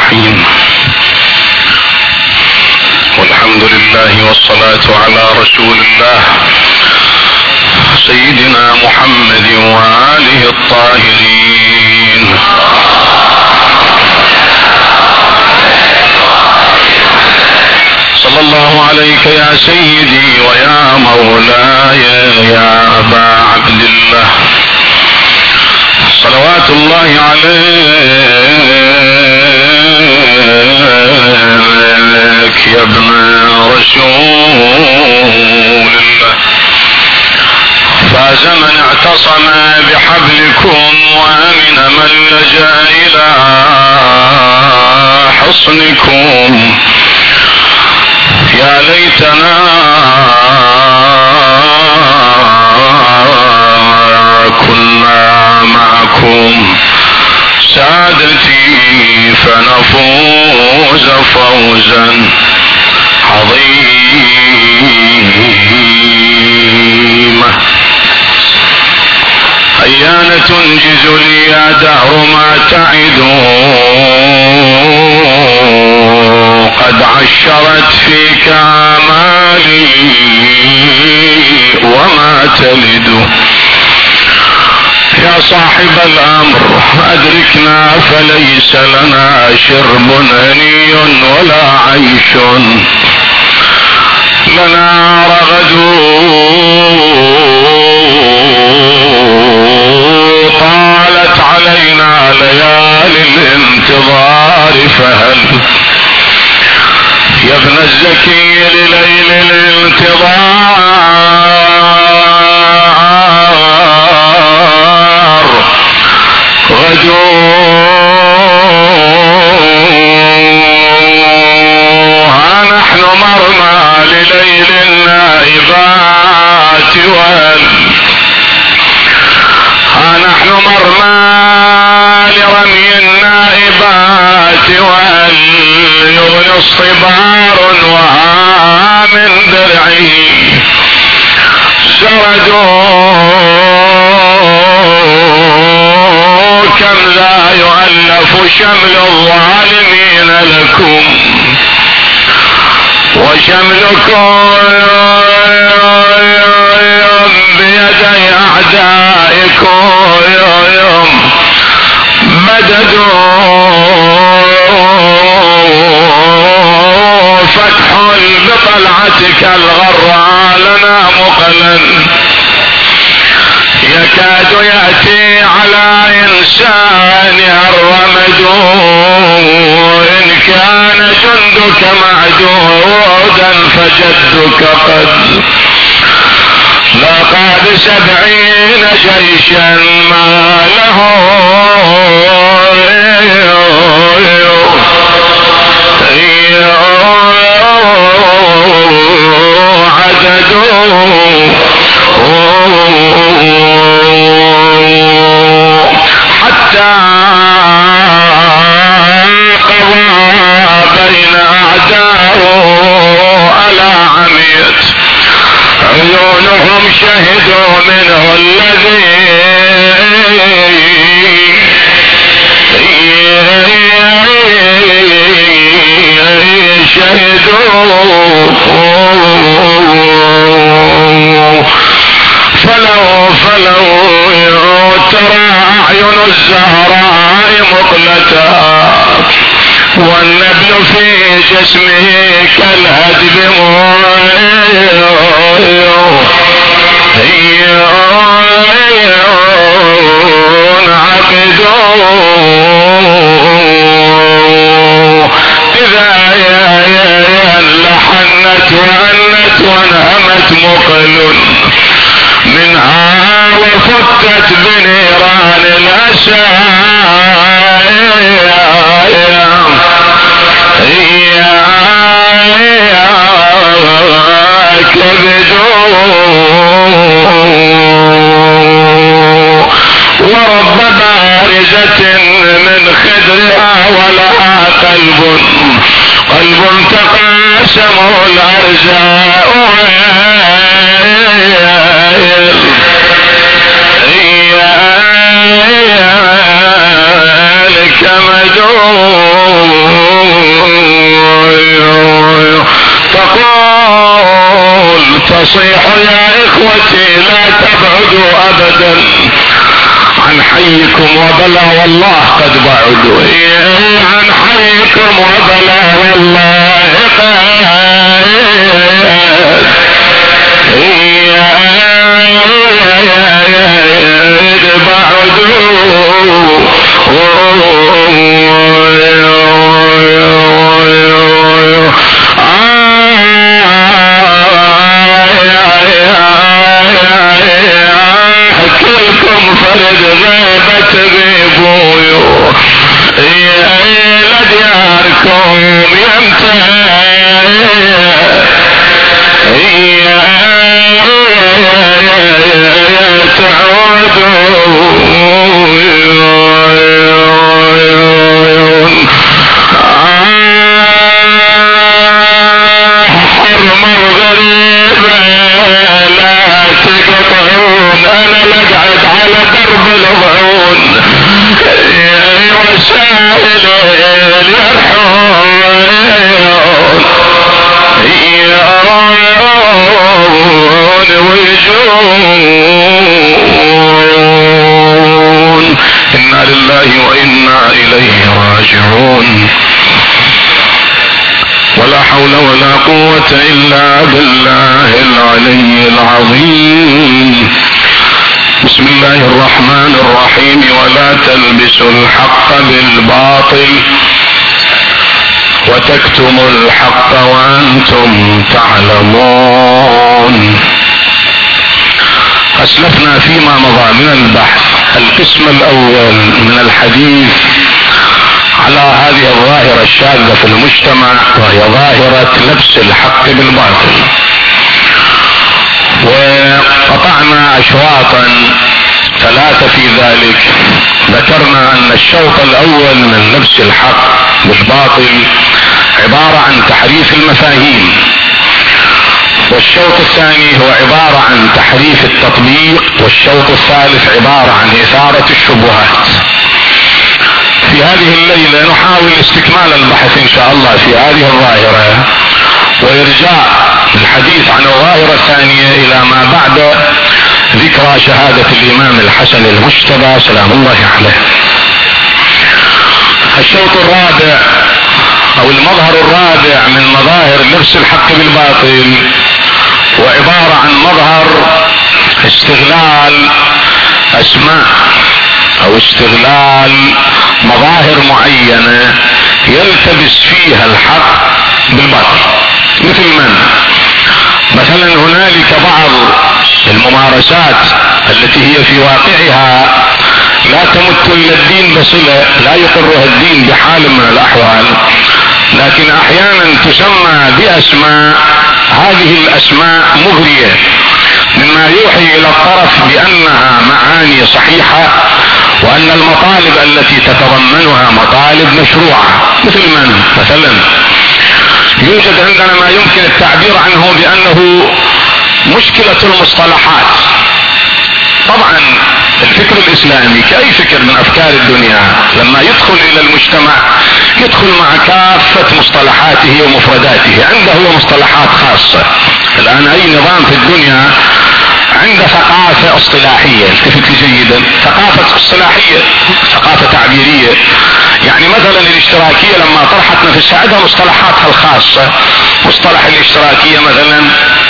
الرحيم. والحمد لله والصلاة على رسول الله سيدنا محمد وآله الطاهرين. صلى الله عليك يا سيدي ويا مولاي يا أبا عبد الله، صلوات الله عليك يا ابن رسول الله. فاز من اعتصم بحبلكم وامن من لجأ الى حصنكم. يا ليتنا كنا معكم سادتي فنفوز فوزا عظيما. أيان تنجز لي يا دهر ما تعدون، قد عشرت فيك آمالي وما تلد. يا صاحب الأمر أدركنا فليس لنا شرب هني ولا عيش، لنا رغد طالت علينا ليالي الانتظار. فهل يا ابن الزكي لليل الانتظار غدو ها نحن مرمى لليل النائبات ها نحن مرمى لرمي النائبات يغني اصطبار وها من درعه زردوا. كم لا يؤلف شمل الظالمين لكم وشملكم بيدي أعدائكم مددوا. فتح بطلعتك الغراء لنا مقلا يكاد يأتي على إنسانها الرمد. إن كان جندك معدودا فجدك قد لقد 70 جيشا ما له عدد. حتى قضى بين أعداء ألا عميت عيونهم شهدوا منه الذي شهدوا. فلو ترى أعين الزهراء مقلتا والنبل في جسمه كالهدب إذا لحنت وأنت وانهمت مقل منها وفتت بنيران الأسى. كبدوا ورب بارزة من خدرها ولها قلب تقاسمه الأرزاء. الكمد حيكم وبلا والله قد بعدوا، عن حيكم وبلا والله قد كلكم فرد غيبة غيبويو لدياركم تعودون حرم الغريبة لا تقطعون، انا لقعد على درب الغعون وسائل يرحون ويجون. إنا لله وإنا إليه راجعون. ولا حول ولا قوة إلا بالله العلي العظيم. بسم الله الرحمن الرحيم. ولا تلبسوا الحق بالباطل وتكتموا الحق وأنتم تعلمون. أسلفنا فيما مضى من البحث القسم الأول من الحديث على هذه الظاهرة الشاذة في المجتمع، وهي ظاهرة لبس الحق بالباطل، وقطعنا أشواطا ثلاثة في ذلك. ذكرنا أن الشوط الأول من لبس الحق بالباطل عبارة عن تحريف المفاهيم، والشوط الثاني هو عبارة عن تحريف التطبيق، والشوط الثالث عبارة عن إثارة الشبهات. في هذه الليلة نحاول استكمال البحث إن شاء الله في هذه الظاهرة، وإرجاع الحديث عن الظاهرة الثانية إلى ما بعد ذكرى شهادة الإمام الحسن المجتبى سلام الله عليه. الشوط الرابع أو المظهر الرابع من مظاهر لبس الحق بالباطل وعبارة عن مظهر استغلال أسماء أو استغلال مظاهر معينة يلتبس فيها الحق بالباطل. مثل مثلا هنالك بعض الممارسات التي هي في واقعها لا تمت الى الدين بصلة، لا يقرها الدين بحال من الاحوال، لكن احيانا تسمى باسماء، هذه الاسماء مغرية مما يوحي الى الطرف بانها معاني صحيحة، وان المطالب التي تتضمنها مطالب مشروعة. مثلا يوجد عندنا ما يمكن التعبير عنه بانه مشكلة المصطلحات. طبعا الفكر الاسلامي كأي فكر من افكار الدنيا لما يدخل الى المجتمع يدخل مع كافة مصطلحاته ومفرداته، عنده مصطلحات خاصة. الان اي نظام في الدنيا عنده ثقافة اصطلاحية، التفت جيدا، ثقافة اصطلاحية، ثقافة تعبيرية. يعني مثلا الاشتراكية لما طرحت نفسها عندها مصطلحاتها الخاصة، مصطلح الاشتراكية مثلا،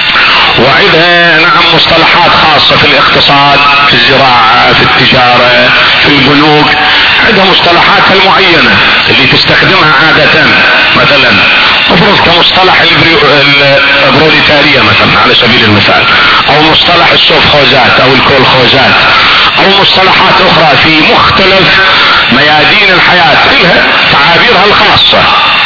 وعندها نعم مصطلحات خاصة في الاقتصاد، في الزراعة، في التجارة، في البنوك، عندها مصطلحاتها المعينة اللي تستخدمها عادة. مثلا افرض كمصطلح البروليتارية مثلا على سبيل المثال، او مصطلح السوفخوزات او الكولخوزات، او مصطلحات اخرى في مختلف ميادين الحياة لها تعابيرها الخاصة.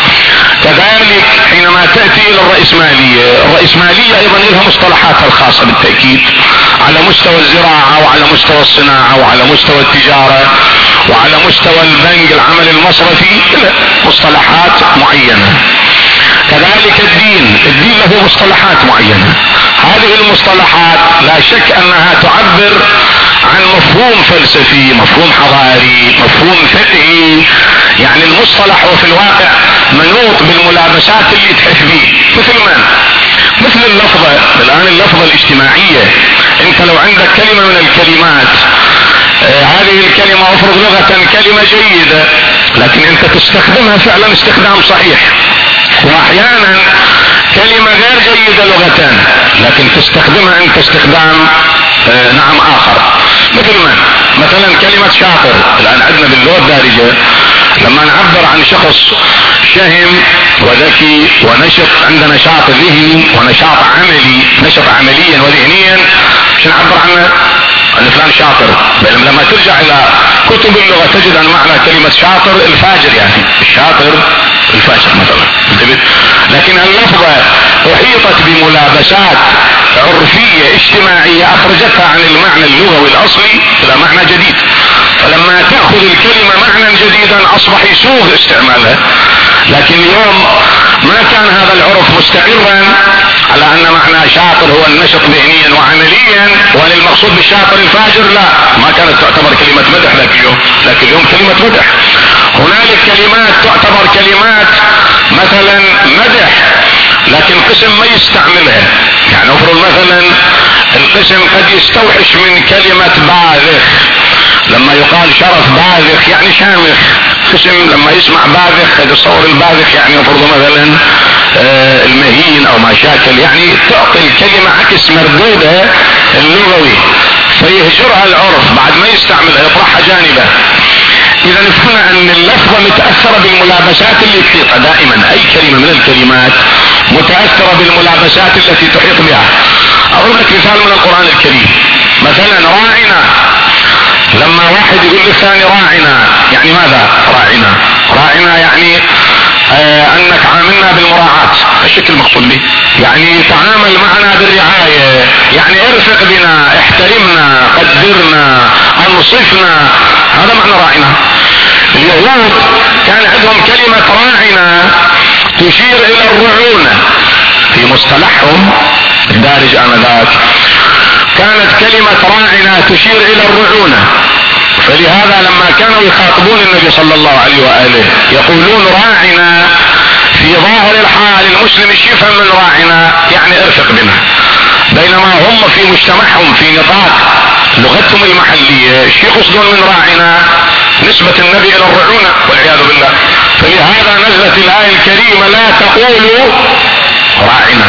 كذلك حينما تأتي الى الرأسمالية ايضا لها مصطلحاتها الخاصة بالتأكيد، على مستوى الزراعة وعلى مستوى الصناعة وعلى مستوى التجارة وعلى مستوى البنك العمل المصرفي له مصطلحات معينة. كذلك الدين له مصطلحات معينة. هذه المصطلحات لا شك انها تعبر عن مفهوم فلسفي، مفهوم حضاري، مفهوم فقهي. يعني المصطلح وفي الواقع منوط بالملابسات اللي تحف به. مثل اللفظة الان، اللفظة الاجتماعية. انت لو عندك كلمة من الكلمات، هذه الكلمة افرض لغة كلمة جيدة لكن انت تستخدمها فعلا استخدام صحيح، واحيانا كلمة غير جيدة لغة لكن تستخدمها انت استخدام نعم اخر. مثلا كلمة شاطر الان عندنا باللغة الدارجة لما نعبر عن شخص شهم وذكي ونشط، عنده نشاط ذهني ونشاط عملي، نشط عمليا وذهنيا، مش نعبر عنه ان فلان شاطر. بينما لما ترجع الى كتب اللغة تجد ان معنى كلمة شاطر الفاجر، يعني الشاطر الفاجر مثلا. لكن اللفظة احيطت بملابسات عرفية اجتماعية اخرجتها عن المعنى اللغوي الاصلي الى معنى جديد، فلما تأخذ الكلمة معنى جديدا اصبح يسوغ استعمالها. لكن اليوم ما كان هذا العرف مستقرا على ان معنى شاطر هو النشط ذهنيا وعمليا، وان المقصود بالشاطر الفاجر لا، ما كانت تعتبر كلمة مدح ذاك اليوم، لكن اليوم كلمة مدح. هنالك كلمات تعتبر كلمات مثلا مدح لكن قسم ما يستعملها، يعني افرض مثلا القسم قد يستوحش من كلمة باذخ، لما يقال شرف باذخ يعني شامخ، قسم لما يسمع باذخ قد يصور الباذخ يعني افرض مثلا المهين او ما شاكل، يعني تعطي الكلمة عكس مردودها اللغوي فيهجرها العرف بعد ما يستعملها يطرحها جانبه. اذا فهمنا ان اللفظة متأثرة بالملابسات اللي تحيطها، دائما اي كلمة من الكلمات متأثرة بالملابسات التي تحيط بها. اضرب لك مثال من القرآن الكريم، مثلا راعنا، لما واحد يقول للثاني راعنا يعني ماذا؟ راعنا يعني انك عاملنا بالمراعاة، الشكل المقصود به يعني تعامل معنا بالرعاية، يعني ارفق بنا، احترمنا، قدرنا، انصفنا، هذا معنى راعنا. اليهود كان عندهم كلمة راعنا تشير الى الرعونة في مصطلحهم الدارج انذاك، كانت كلمة راعنا تشير الى الرعونة، فلهذا لما كانوا يخاطبون النبي صلى الله عليه وآله يقولون راعنا، في ظاهر الحال المسلم يفهم من راعنا يعني ارفق بنا، بينما هم في مجتمعهم في نطاق لغتهم المحلية ايش يقصدون من راعنا؟ نسبة النبي الى الرعونة والعياذ بالله. فلهذا نزلت الآية الكريمة لا تقولوا راعنا،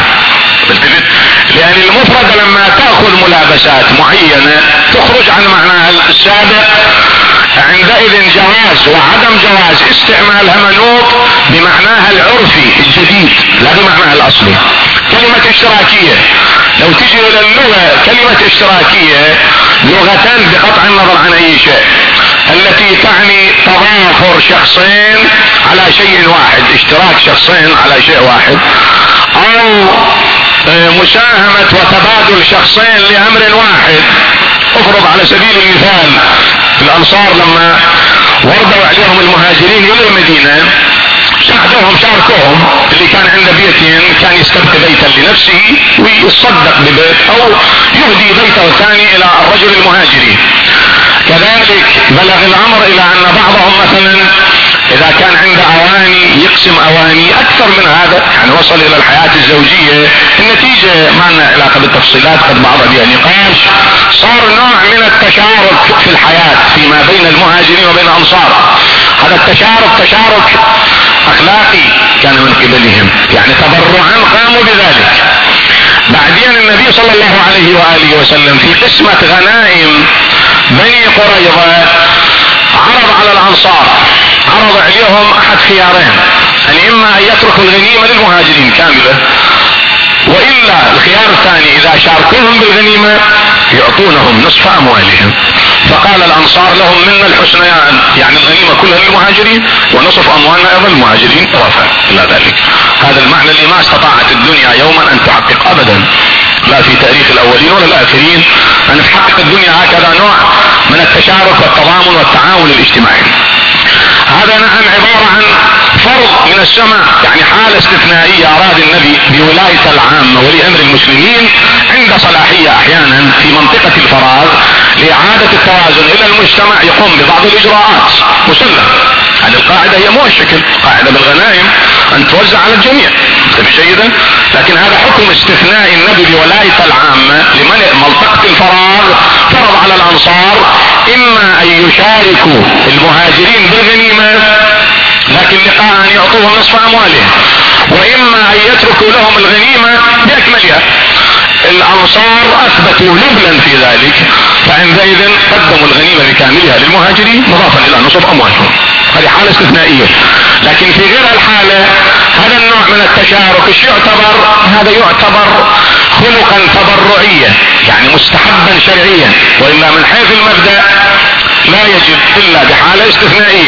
لأن المفردة لما تأخذ ملابسات معينة تخرج عن معناها السابق، عندئذ جواز وعدم جواز استعمالها منوط بمعناها العرفي الجديد لا بمعناها الأصلي. كلمة اشتراكية لو تجي إلى اللغة كلمة اشتراكية لغة بقطع النظر عن أي شيء التي تعني تضافر شخصين على شيء واحد، اشتراك شخصين على شيء واحد، او مساهمة وتبادل شخصين لامر واحد. افرض على سبيل المثال الانصار لما وردوا عليهم المهاجرين الى المدينة ساعدوهم، شاركوهم، اللي كان عنده بيتين كان يستبقي بيتا لنفسه ويصدق ببيت او يهدي بيته الثاني الى الرجل المهاجري. كذلك بلغ الامر الى ان بعضهم مثلا اذا كان عنده اواني يقسم اواني اكثر من هذا، يعني وصل الى الحياة الزوجية. النتيجة ما لنا علاقة بالتفصيلات قد بعضها بها نقاش، صار نوع من التشارك في الحياة فيما بين المهاجرين وبين الانصار. هذا التشارك تشارك اخلاقي كان من قبلهم، يعني تبرعا قاموا بذلك. بعدين النبي صلى الله عليه وآله وسلم في قسمة غنائم بني قريظة عرض على الانصار، عرض عليهم احد خيارين، ان اما ان يتركوا الغنيمة للمهاجرين كاملة، والا الخيار الثاني اذا شاركوهم بالغنيمة يعطونهم نصف اموالهم. فقال الانصار لهم منا الحسنيان، يعني الغنيمة كلها للمهاجرين ونصف اموالنا ايضا للمهاجرين اضافة الى ذلك. هذا المعنى اللي ما استطاعت الدنيا يوما ان تحقق ابدا، لا في تاريخ الاولين ولا الاخرين، ان تحقق الدنيا هكذا نوع من التشارك والتضامن والتعاون الاجتماعي. هذا نعم عبارة عن فرض من السماء، يعني حالة استثنائية اراد النبي بولاية العامة ولي امر المسلمين عند صلاحية احيانا في منطقة الفراغ لاعادة التوازن الى المجتمع يقوم ببعض الاجراءات مسلم. هذه القاعدة هي مو الشكل، قاعدة بالغنائم ان توزع على الجميع جيدا، لكن هذا حكم استثنائي النبي بولاية العامة لمنطقة الفراغ فرض على الانصار اما ان يشاركوا المهاجرين بالغنيمة لكن لقاء ان يعطوهم نصف اموالهم، واما ان يتركوا لهم الغنيمة باكملها. الانصار اثبتوا نبلا في ذلك، فعندئذ قدموا الغنيمة بكاملها للمهاجرين مضافا الى نصف اموالهم. هذه حالة استثنائية. لكن في غير الحالة هذا النوع من التشارك ايش يعتبر؟ هذا يعتبر خلقا تبرعيا، يعني مستحبا شرعيا، والا من حيث المبدأ لا يجب الا بحالة استثنائية.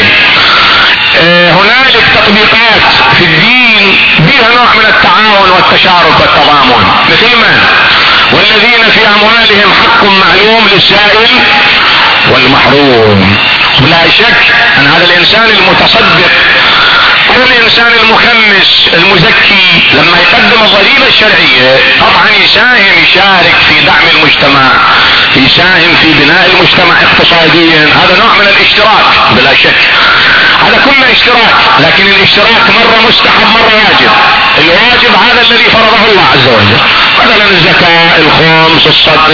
هنالك تطبيقات في الدين بها نوع من التعاون والتشارك والتضامن، مثل ما والذين في اموالهم حق معلوم للسائل والمحروم. ولا شك ان هذا الانسان المتصدق او الانسان المخمس المزكي لما يقدم الضريبة الشرعية طبعا يشارك في دعم المجتمع، يساهم في بناء المجتمع اقتصاديا. هذا نوع من الاشتراك بلا شك، هذا كله اشتراك، لكن الاشتراك مرة مستحب مرة واجب. الواجب هذا الذي فرضه الله عز وجل، مثلا الزكاة، الخمس،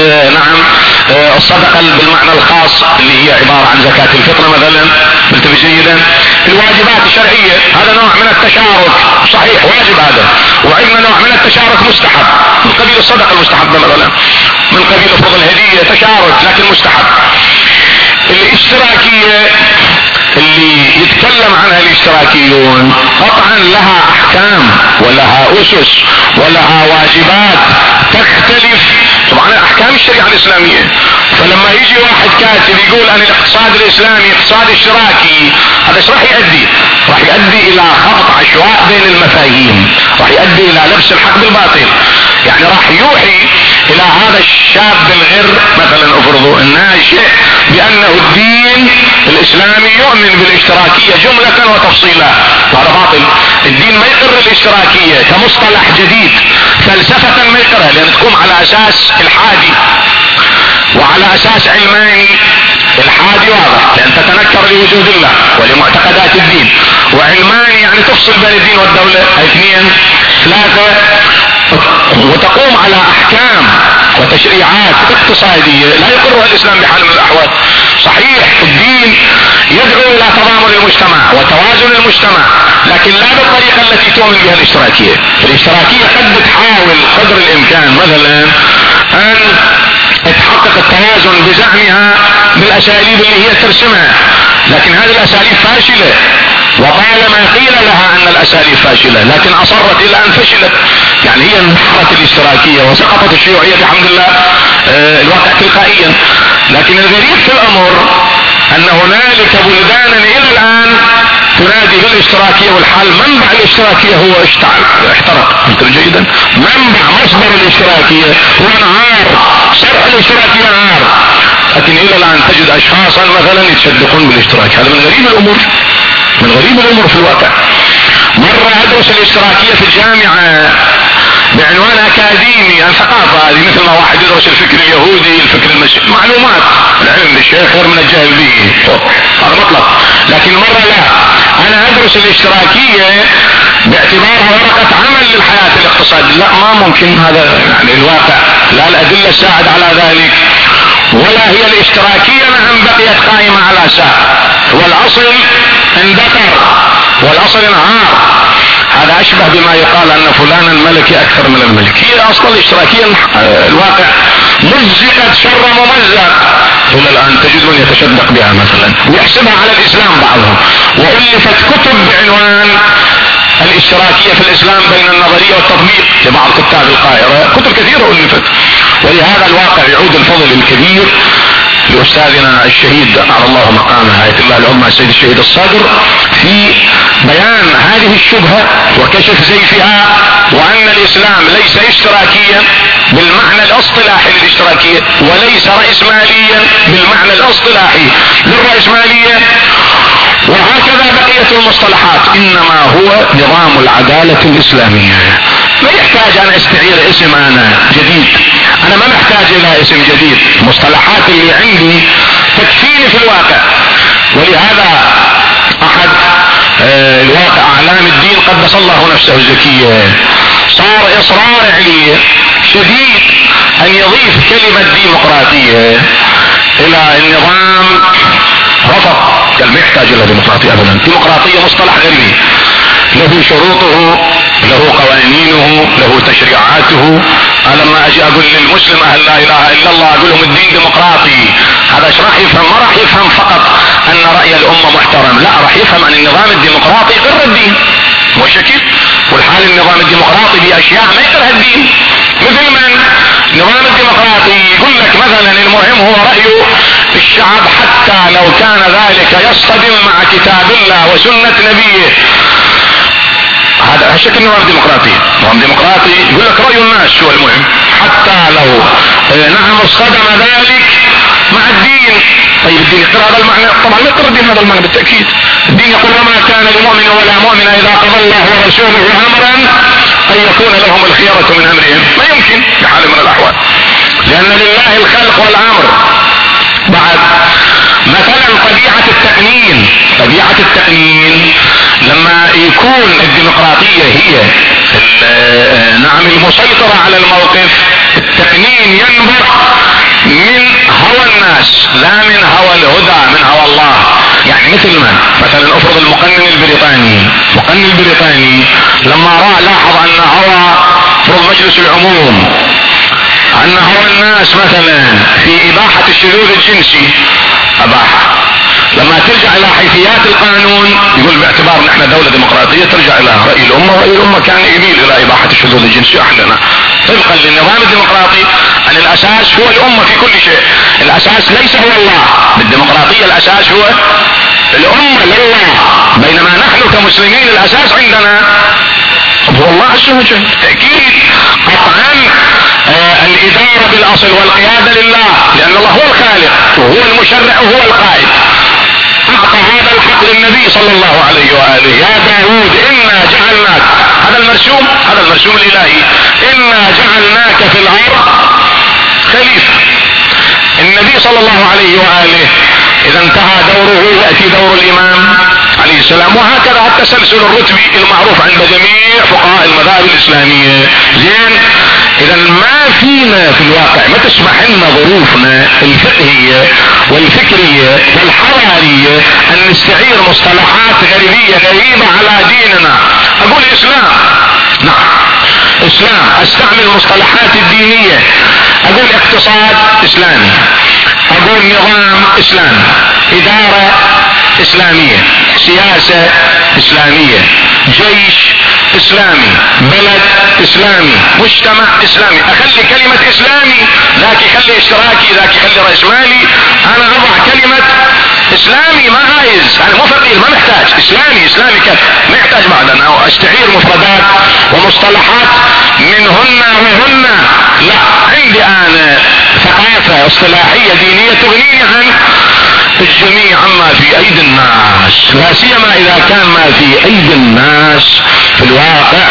الصدقة بالمعنى الخاص اللي هي عبارة عن زكاة الفطر مثلا، انتبه جيدا. الواجبات الشرعية هذا نوع من التشارك صحيح واجب هذا، وعندنا نوع من التشارك مستحب من قبيل الصدقة المستحبة مثلا، من قبيل فرض الهدية تشارك لكن مستحب. الاشتراكية اللي يتكلم عنها الاشتراكيون قطعا لها احكام ولها اسس ولها واجبات تختلف طبعا احكام الشريعة الاسلامية. فلما يجي واحد كاتب يقول ان الاقتصاد الاسلامي اقتصاد اشتراكي، هذا ايش راح يؤدي؟ راح يؤدي الى خبط عشواء بين المفاهيم، راح يؤدي الى لبس الحق بالباطل، يعني راح يوحي الى هذا الشاب الغر مثلا افرضوا الناشئ بانه الدين الاسلامي يؤمن بالاشتراكية جملة وتفصيلا، وهذا باطل. الدين ما يقر الاشتراكية كمصطلح جديد، فلسفة ما يقرها، لان تقوم على اساس الحادي وعلى اساس علماني. الحادي واضح لان تتنكر لوجود الله ولمعتقدات الدين، وعلماني يعني تفصل بين الدين والدولة. اثنين ثلاثة وتقوم على احكام وتشريعات اقتصادية لا يقرها الاسلام بحال من الاحوال. صحيح الدين يدعو الى تضامن المجتمع وتوازن المجتمع، لكن لا بالطريقة التي تؤمن بها الاشتراكية. الاشتراكية قد تحاول قدر الامكان مثلا ان تحقق التوازن بزعمها بالاساليب اللي هي ترسمها، لكن هذه الاساليب فاشلة، وطالما قيل لها ان الاساليب فاشلة لكن اصرت الى ان فشلت. يعني هي انحرت الاشتراكية وسقطت الشيوعية بحمد الله الواقع تلقائيا. لكن الغريب في الامر ان هنالك بلدانا الى الان تنادي بالاشتراكية، والحال منبع الاشتراكية هو احترق. انتم جيدا منبع مصدر الاشتراكية هو نهار، شرح الاشتراكية نهار، لكن الى الان تجد اشخاصا مثلا يتصدقون بالاشتراك. هذا من غريب الامور، من غريب الامور في الواقع. مرة ادرس الاشتراكية في الجامعة بعنوان اكاديمي عن ثقافة، هذه مثل ما واحد يدرس الفكر اليهودي الفكر المسيحي، معلومات العلم للشيخ غير من الجهل به، هذا مطلق. لكن مرة لا، انا ادرس الاشتراكية باعتبارها ورقة عمل للحياة الاقتصادية. لا ما ممكن، هذا يعني الواقع لا الادلة تساعد على ذلك، ولا هي الاشتراكية نعم بقيت قائمة على ساق، والاصل اندثر والاصل انهار. هذا اشبه بما يقال ان فلانا ملكي اكثر من الملك. هي اصلا الاشتراكية الواقع مزقت شر ممزق، الى الان تجد من يتشدق بها مثلا ويحسبها على الاسلام بعضهم، والفت كتب بعنوان الاشتراكية في الاسلام بين النظرية والتطبيق لبعض كتاب القاهرة، كتب كثيرة الفت. ولهذا الواقع يعود الفضل الكبير لأستاذنا الشهيد أعلى الله مقامه آية الله العظمى السيد الشهيد الصدر في بيان هذه الشبهة وكشف زيفها، وأن الإسلام ليس اشتراكيا بالمعنى الاصطلاحي للاشتراكية، وليس رأسماليا بالمعنى الاصطلاحي للرأسمالية، وهكذا بقية المصطلحات، إنما هو نظام العدالة الإسلامية. ما يحتاج أن استعير اسم أنا جديد، أنا ما محتاج إلى اسم جديد، المصطلحات اللي عندي تكفيني في الواقع. ولهذا أحد الواقع أعلام الدين قدس الله نفسه الزكية صار إصرار عليه شديد أن يضيف كلمة ديمقراطية إلى النظام ديمقراطي ابدا. ديمقراطية مصطلح غريب، له شروطه، له قوانينه، له تشريعاته. انا لما اجي اقول للمسلم اهل لا اله الا الله اقول لهم الدين ديمقراطي، هذا ايش راح يفهم؟ ما راح يفهم فقط ان راي الامه محترم، لا راح يفهم ان النظام الديمقراطي يقر الدين وشكل، والحال النظام الديمقراطي باشياء ما يقرها الدين. مثل من النظام الديمقراطي يقول لك مثلا المهم هو راي الشعب حتى لو كان ذلك يصطدم مع كتاب الله وسنه نبيه. هذا شكل نظام ديمقراطي. نظام ديمقراطي يقول لك رأي الناس هو المهم حتى لو نعم اصطدم ذلك مع الدين. طيب الدين يقر هذا المعنى؟ طبعا لا يقر الدين هذا المعنى بالتأكيد. الدين يقول وما كان لمؤمن ولا مؤمن اذا قضى الله ورسوله امرا ان يكون لهم الخيرة من امرهم. ما يمكن في حال من الاحوال، لان لله الخلق والامر. بعد مثلا طبيعة التأمين، طبيعة التأمين لما يكون الديمقراطية هي نعم المسيطرة على الموقف، التأمين ينبع من هوى الناس لا من هوى الهدى، من هوى الله. يعني مثل ما مثلا افرض المقنن البريطاني، المقنن البريطاني لما لاحظ ان هوى افرض مجلس العموم ان هوى الناس مثلا في اباحة الشذوذ الجنسي اباحة، لما ترجع الى حيثيات القانون يقول باعتبار ان احنا دولة ديمقراطية ترجع الى رأي الامة، ورأي الامة كان يميل الى اباحة الشذوذ الجنسي احدنا طبقا للنظام الديمقراطي ان الاساس هو الامة في كل شيء. الاساس ليس هو الله، بالديمقراطية الاساس هو الامة لله، بينما نحن كمسلمين الاساس عندنا هو الله عز وجل. تأكيد قطعا الادارة بالاصل والقيادة لله، لان الله هو الخالق وهو المشرع وهو القائد. اعطى هذا الحق للنبي صلى الله عليه وآله، يا داود انا جعلناك، هذا المرسوم، هذا المرسوم الالهي، انا جعلناك في الارض خليفة. النبي صلى الله عليه وآله اذا انتهى دوره يأتي دور الامام عليه السلام، وهكذا التسلسل الرتبي المعروف عند جميع فقهاء المذاهب الاسلامية. زين، اذا ما فينا في الواقع ما تسمح لنا ظروفنا الفقهية والفكرية والحضارية ان نستعير مصطلحات غربية غريبة على ديننا. اقول اسلام، نعم اسلام، استعمل مصطلحات الدينية، اقول اقتصاد اسلامي، اقول نظام اسلامي، ادارة اسلامية، سياسة اسلامية، جيش اسلامي، بلد اسلامي، مجتمع اسلامي. اخلي كلمة اسلامي، ذاك يخلي اشتراكي، ذاك يخلي راس مالي، انا اضع كلمة اسلامي ما عايز، انا مو فقير ما محتاج، اسلامي اسلامي كذا ما يحتاج بعد ان استعير مفردات ومصطلحات منهن وهن. لا، عندي انا ثقافة اصطلاحية دينية تغنيني عن الجميع عما في ايدي الناس، لا سيما اذا كان ما في ايدي الناس في الواقع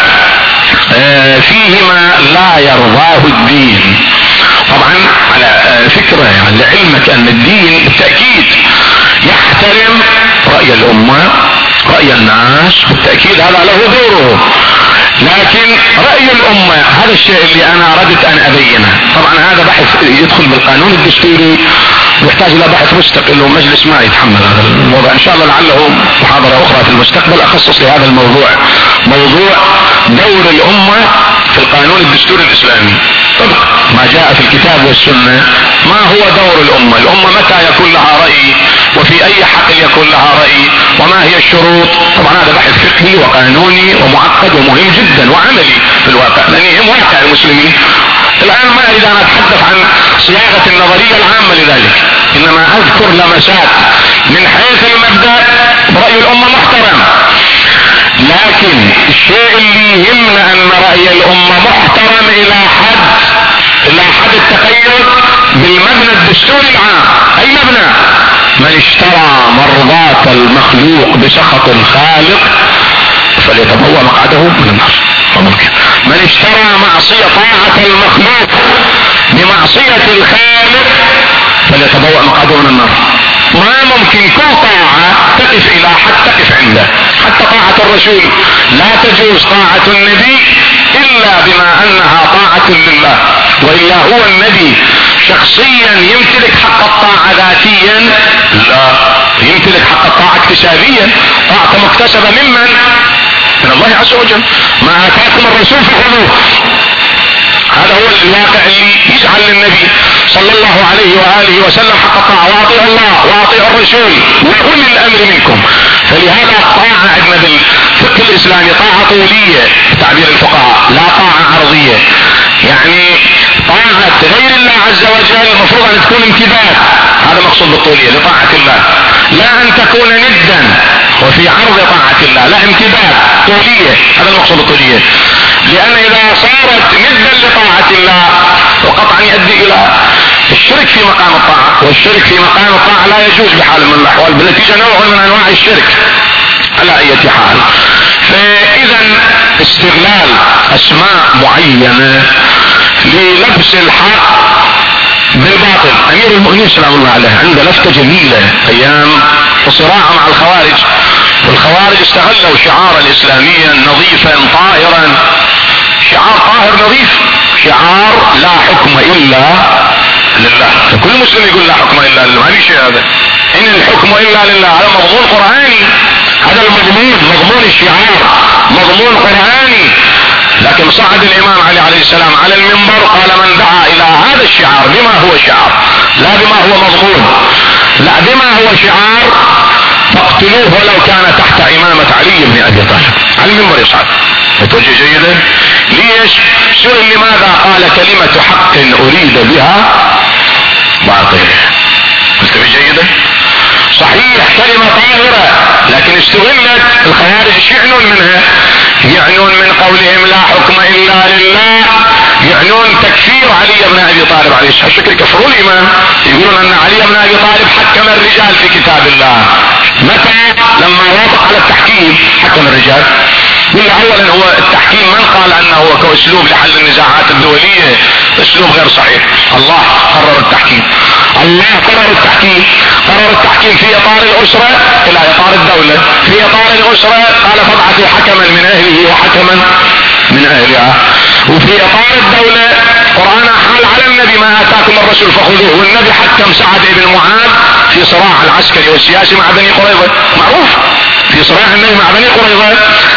فيه ما لا يرضاه الدين. طبعا على فكرة يعني لعلمك ان الدين بالتأكيد يحترم رأي الامة، رأي الناس، بالتأكيد هذا له دوره، لكن رأي الامة هذا الشيء اللي انا اردت ان ابينه. طبعا هذا بحث يدخل بالقانون الدستوري ويحتاج الى بحث مستقل، ومجلس ما يتحمل هذا الموضوع. ان شاء الله لعله محاضرة اخرى في المستقبل اخصص لهذا الموضوع، موضوع دور الامة في القانون الدستوري الاسلامي، طبق ما جاء في الكتاب والسنة. ما هو دور الامة؟ الامة متى يكون لها رأي، وفي اي حق يكون لها رأي، وما هي الشروط؟ طبعا هذا بحث فقهي وقانوني ومعقد ومهم جدا وعملي في الواقع، لان يهم واقع المسلمين. الان ما اريد ان اتحدث عن صياغة النظرية العامة لذلك، انما اذكر لمسات من حيث المبدأ رأي الامة محترم، لكن الشيء اللي يهمنا ان رأي الامة محترم الى حد التقيد بالمبنى الدستوري العام. اي مبنى؟ من اشترى مرضاة المخلوق بسخط الخالق فليتبوأ مقعده من النار. فممكن من اشترى طاعة المخلوق بمعصية الخالق فليتبوأ مقعده من النار. ما ممكن كل طاعة تقف الى حد تقف عنده، حتى طاعة الرسول لا تجوز طاعة النبي الا بما انها طاعة لله، والا هو النبي شخصيا يمتلك حق الطاعة ذاتيا؟ لا، يمتلك حق الطاعة اكتسابية، طاعة مكتسبة ممن؟ من الله عز وجل. ما اتاكم الرسول فخذوه. هذا هو الواقع اللي يجعل للنبي صلى الله عليه وآله وسلم حق الطاعة، واطيعوا الله واطيعوا الرسول وأولي الأمر منكم. فلهذا الطاعة عندنا بالفقه الإسلامي طاعة طولية بتعبير الفقهاء، لا طاعة عرضية. يعني طاعة غير الله عز وجل المفروض أن تكون امتداد، هذا مقصود بالطولية لطاعة الله، لا أن تكون ندا وفي عرض طاعة الله، لا امتداد طولية، هذا المقصود بالطولية. لأن إذا صارت ندا لطاعة الله وقطعا يؤدي إلى الشرك في مقام الطاعة، والشرك في مقام الطاعة لا يجوز بحال من الأحوال، بالنتيجة نوع من أنواع الشرك على أي حال. فإذا استغلال أسماء معينة للبس الحق بالباطل. أمير المؤمنين سلام الله عليه عنده لفتة جميلة أيام الصراع مع الخوارج، والخوارج استغلوا شعارا إسلاميا نظيفا طاهرا، شعار طاهر نظيف، شعار لا حكم إلا لله. فكل مسلم يقول لا حكم إلا لله، ما في شيء هذا، إن الحكم إلا لله، هذا مضمون قرآني، هذا مضمون الشعار مضمون قرآني. لكن صعد الإمام علي عليه السلام على المنبر قال من دعا إلى هذا الشعار بما هو شعار، لا بما هو مضمون، لا بما هو شعار، فاقتلوه ولو كان تحت إمامة علي بن أبي طالب. على المنبر يصعد، توجه جيدا. ليش؟ سئل لماذا؟ قال كلمة حق أريد بها باطل. قلت جيدا، صحيح كلمة طاهرة، لكن استغلت. الخوارج يعنون منها، يعنون من قولهم لا حكم إلا لله، يعنون تكفير علي بن أبي طالب عليه السلام، شكل يكفرون الإمام، يقولون أن علي بن أبي طالب حكم الرجال في كتاب الله. متى؟ لما وافق على التحكيم حكم الرجال. اولا هو التحكيم من قال انه هو كاسلوب لحل النزاعات الدولية؟ اسلوب غير صحيح. الله قرر التحكيم، الله قرر التحكيم، قرر التحكيم في اطار الاسرة الى اطار الدولة، في اطار الاسرة قال فابعثوا حكما من اهله وحكما من اهلها، وفي اطار الدولة قرآن حال على النبي ما اتاكم الرسول فخذوه، والنبي حكم سعد بن معاذ في صراع العسكري والسياسي مع بني قريظة، معروف في صراع النبي مع بني قريظة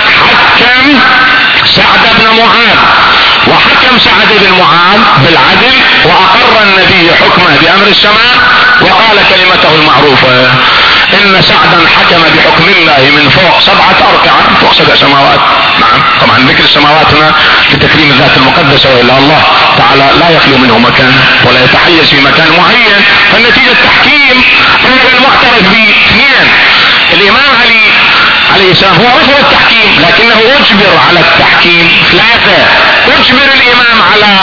حكم سعد بن معاذ، وحكم سعد بن معاذ بالعدل، واقر النبي حكمه بامر السماء وقال كلمته المعروفة ان سعدا حكم بحكم الله من فوق 7 أرقعة، فوق 7 سماوات. نعم طبعا ذكر السماوات هنا لتكريم الذات المقدسة، والا الله تعالى لا يخلو منه مكان ولا يتحيز في مكان معين. فالنتيجة التحكيم اولا معترف به. 2 الامام علي عليه السلام هو رفض التحكيم لكنه اجبر على التحكيم. 3 اجبر الامام على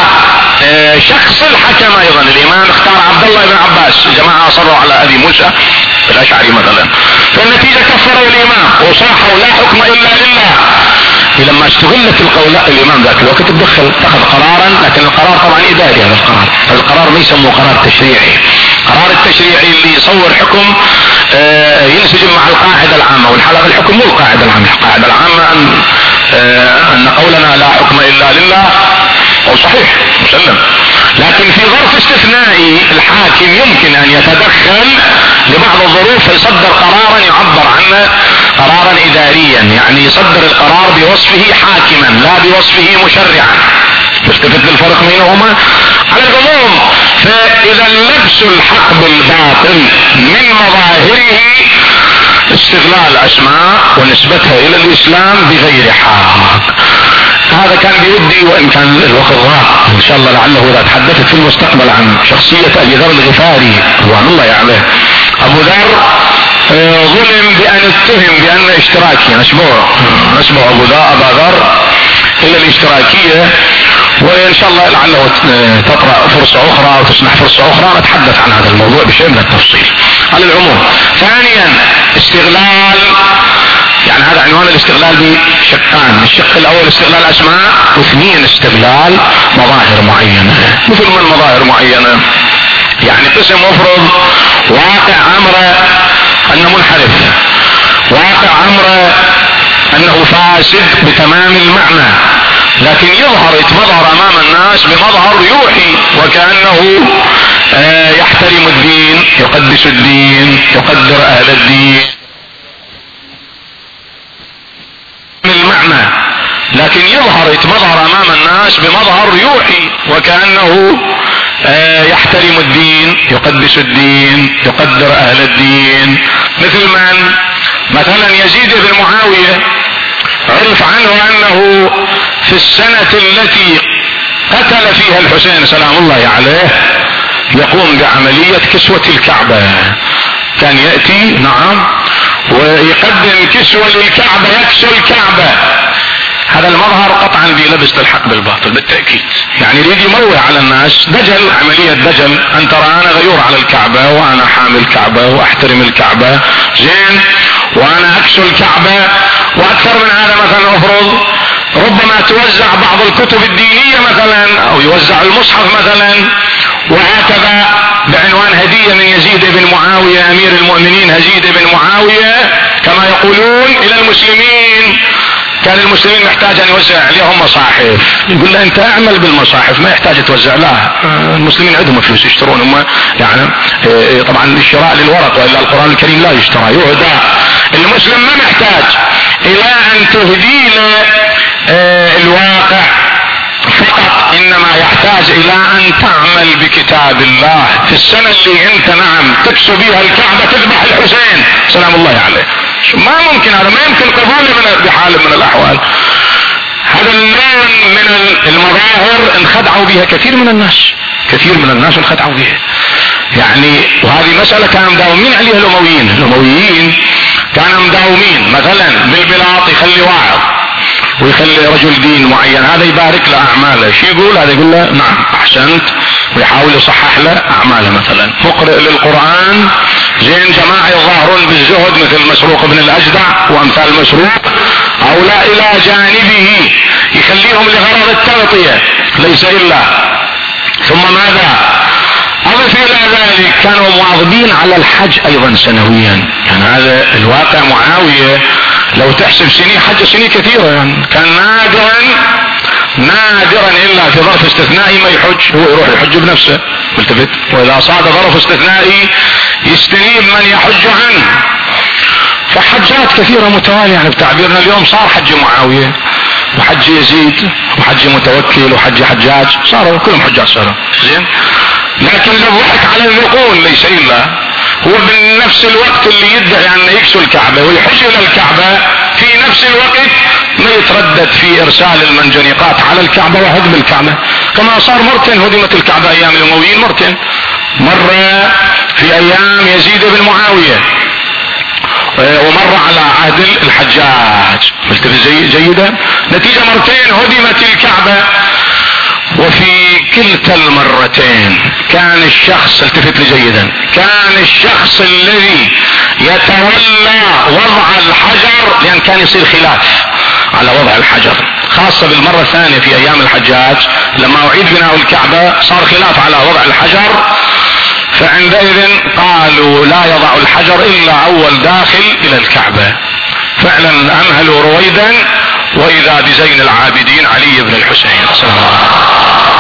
شخص الحكم ايضا. الامام اختار عبد الله بن عباس، جماعة اصروا على ابي موسى الاشعري مثلا، فالنتيجة كفروا الامام وصاحوا لا حكم الا لله. لما استغلت الامام ذاك الوقت تدخل اتخذ قرارا، لكن القرار طبعا اداري. هذا القرار ما يسموه قرار تشريعي. قرار التشريعي اللي يصور حكم ينسجم مع القاعدة العامة، والحلقة الحكم مو القاعدة العامة. القاعدة العامة ان قولنا لا حكم الا لله، او صحيح مسلم، لكن في ظرف استثنائي الحاكم يمكن ان يتدخل لبعض الظروف فيصدر قرارا يعبر عنه قرارا اداريا، يعني يصدر القرار بوصفه حاكما لا بوصفه مشرعا. تلتفت بالفرق بينهما على العموم. فاذا لبس الحق بالباطل من مظاهره استغلال اسماء ونسبتها الى الاسلام بغير حق. هذا كان بيودي، وان كان الوقت ضاق ان شاء الله لعله اذا تحدثت في المستقبل عن شخصية ابي ذر الغفاري رضوان الله عليه. ابو ذر ظلم بان اتهم بان اشتراكي، نسبه ابا ذر الى الاشتراكية، وان شاء الله لعله تطرأ فرصة اخرى او تسمح فرصة اخرى نتحدث عن هذا الموضوع بشيء من التفصيل. على العموم ثانيا استغلال، يعني هذا عنوان الاستغلال بشقان. الشق الاول استغلال اسماء، و2 استغلال مظاهر معينة. مثل من مظاهر معينة؟ يعني قسم مفرض واقع امره انه منحرف، واقع امره انه فاسد بتمام المعنى، لكن يتمظهر امام الناس بمظهر يوحي وكأنه يحترم الدين، يقدس الدين، يقدر اهل الدين، لكن يتمظهر امام الناس بمظهر يوحي وكأنه يحترم الدين، يقدس الدين، يقدر اهل الدين. مثل من مثلا يزيد بن معاوية، عرف عنه انه في السنة التي قتل فيها الحسين سلام الله عليه يقوم بعملية كسوة الكعبة. كان يأتي نعم ويقدم كسوة للكعبة، يكسو الكعبة. هذا المظهر قطعا بلبس الحق بالباطل بالتأكيد، يعني يريد يموه على الناس، دجل، عملية دجل، ان ترى انا غيور على الكعبة وانا حامل الكعبة واحترم الكعبة زين وانا اكسو الكعبة. واكثر من هذا مثلا افرض ربما توزع بعض الكتب الدينية مثلا او يوزع المصحف مثلا وهكذا بعنوان هدية من يزيد بن معاوية امير المؤمنين يزيد بن معاوية كما يقولون الى المسلمين. كان المسلمين محتاج ان يوزع عليهم مصاحف، يقول له انت اعمل بالمصاحف ما يحتاج توزع. لا، المسلمين عندهم فلوس يشترون هم، يعني طبعا الشراء للورق والا القرآن الكريم لا يشترى يهدى. المسلم ما محتاج الى ان تهدي له الواقع فقط، انما يحتاج الى ان تعمل بكتاب الله. في السنة اللي انت نعم تكسو بها الكعبة تذبح الحسين سلام الله عليه، ما ممكن، هذا ما يمكن قبوله بحال من الاحوال. هذا اللون من المظاهر انخدعوا بها كثير من الناس، كثير من الناس انخدعوا بها يعني. وهذه مسألة كانوا مداومين عليها الامويين كانوا مداومين مثلا بالبلاط يخلي واعظ ويخلي رجل دين معين هذا يبارك له اعماله، شو يقول هذا؟ يقول له نعم احسنت ويحاول يصحح له اعماله. مثلا مقرئ للقرآن زين، جماعة يظاهرون بالزهد مثل مسروق بن الاجدع وامثال مسروق، او لا الى جانبه يخليهم لغرض التغطية ليس الا. ثم ماذا؟ اضف الى ذلك كانوا مواظبين على الحج ايضا سنويا. يعني هذا الواقع معاوية لو تحسب سنين حج سنين كثيرة، يعني كان نادرا الا في ظرف استثنائي ما يحج، هو يروح يحج بنفسه ملتفت، واذا صاد ظرف استثنائي يستنيب من يحج عنه. فحجات كثيرة متوالية، يعني بتعبيرنا اليوم صار حج معاوية وحج يزيد وحج متوكل وحج حجاج، صاروا كلهم حجاج صاروا زين. لكن للضحك على الذقون ليس الا هو بنفس الوقت اللي يدعي ان يكسو الكعبة ويحج الى الكعبة في نفس الوقت ما يتردد في ارسال المنجنيقات على الكعبة وهدم الكعبة، كما صار مرتين هدمت الكعبة ايام الامويين مرتين، مرة في ايام يزيد بن معاوية ومر على عهد الحجاج. ملتفت جيدا؟ نتيجة مرتين هدمت الكعبة. وفي كلتا المرتين كان الشخص، التفت لي جيدا، كان الشخص الذي يتولى وضع الحجر، لان كان يصير خلاف على وضع الحجر، خاصة بالمرة الثانية في ايام الحجاج لما اعيد بناء الكعبة صار خلاف على وضع الحجر. فعندئذ قالوا لا يضع الحجر الا اول داخل الى الكعبة. فعلا امهلوا رويدا واذا بزين العابدين علي بن الحسين صلى الله عليه وسلم،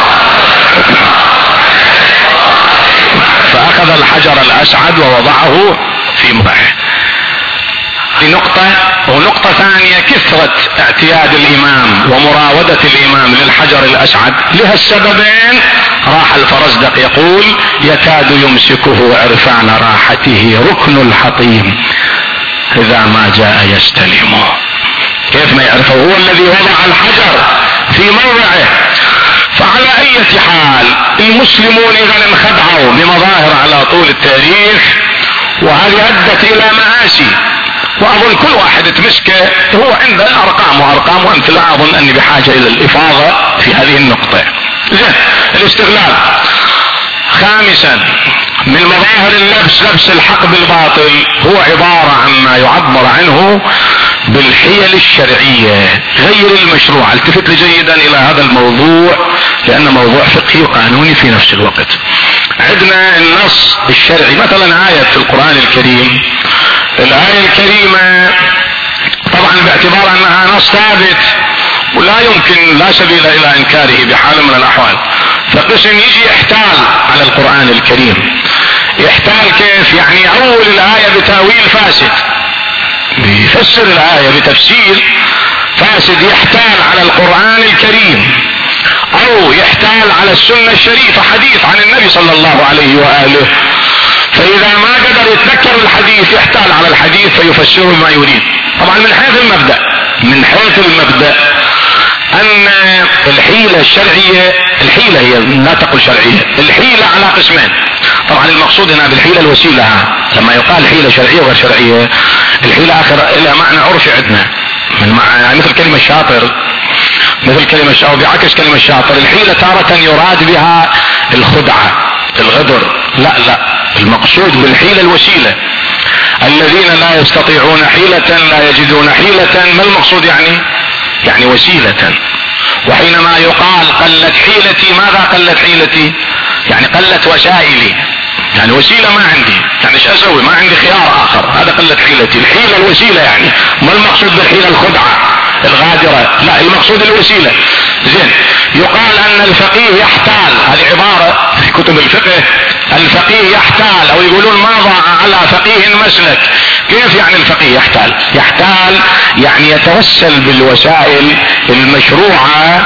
فاخذ الحجر الاسعد ووضعه في موضعه. نقطة. ونقطة ثانية كثرة اعتياد الامام ومراودة الامام للحجر الاسعد لها السببين. راح الفرزدق يقول يكاد يمسكه عرفان راحته ركن الحطيم اذا ما جاء يستلمه. كيف ما يعرفه؟ هو الذي وضع الحجر في موضعه. فعلى اي حال المسلمون اذا انخدعوا بمظاهر على طول التاريخ، وهذه ادت الى مآسي، واظن كل واحد تمسكه هو عنده ارقام وارقام وامثله. اظن اني بحاجة الى الافاضة في هذه النقطة. زين، الاستغلال. خامسا من مظاهر لبس الحق بالباطل هو عبارة عما يعبر عنه بالحيل الشرعية غير المشروعة. التفت لي جيدا الى هذا الموضوع لانه موضوع فقهي وقانوني في نفس الوقت. عندنا النص الشرعي، مثلا آية في القرآن الكريم، الآية الكريمة طبعا باعتبار انها نص ثابت ولا يمكن لا سبيل الى انكاره بحال من الاحوال، فقسم يجي يحتال على القرآن الكريم. يحتال كيف؟ يعني اول الآية بتاويل فاسد، بيفسر الآية بتفسير فاسد يحتال على القرآن الكريم او يحتال على السنة الشريفة، حديث عن النبي صلى الله عليه وآله، فاذا ما قدر يتذكر الحديث يحتال على الحديث فيفسره ما يريد. طبعا من حيث المبدأ ان الحيلة الشرعية، الحيلة هي لا تقل شرعية، الحيلة على قسمين. طبعا المقصود هنا بالحيلة الوسيلة، لما يقال حيلة شرعية وغير شرعية، الحيلة اخر لها معنى عرفي عندنا، مثل كلمة شاطر، مثل كلمة شاطر بعكس كلمة شاطر. الحيلة تارة يراد بها الخدعة، الغدر، لا المقصود بالحيلة الوسيلة. الذين لا يستطيعون حيلة لا يجدون حيلة، ما المقصود يعني وسيلة. وحينما يقال قلت حيلتي، ماذا قلت حيلتي؟ يعني قلت وسائلي، يعني وسيلة ما عندي، يعني ايش اسوي؟ ما عندي خيار اخر، هذا قلت حيلتي. الحيلة الوسيلة، يعني ما المقصود بالحيلة الخدعة الغادرة، لا المقصود الوسيلة. زين، يقال ان الفقيه يحتال، هذه عبارة في كتب الفقه، الفقيه يحتال، او يقولون ما ضاع على فقيه مسلك. كيف يعني الفقيه يحتال؟ يحتال يعني يتوسل بالوسائل المشروعة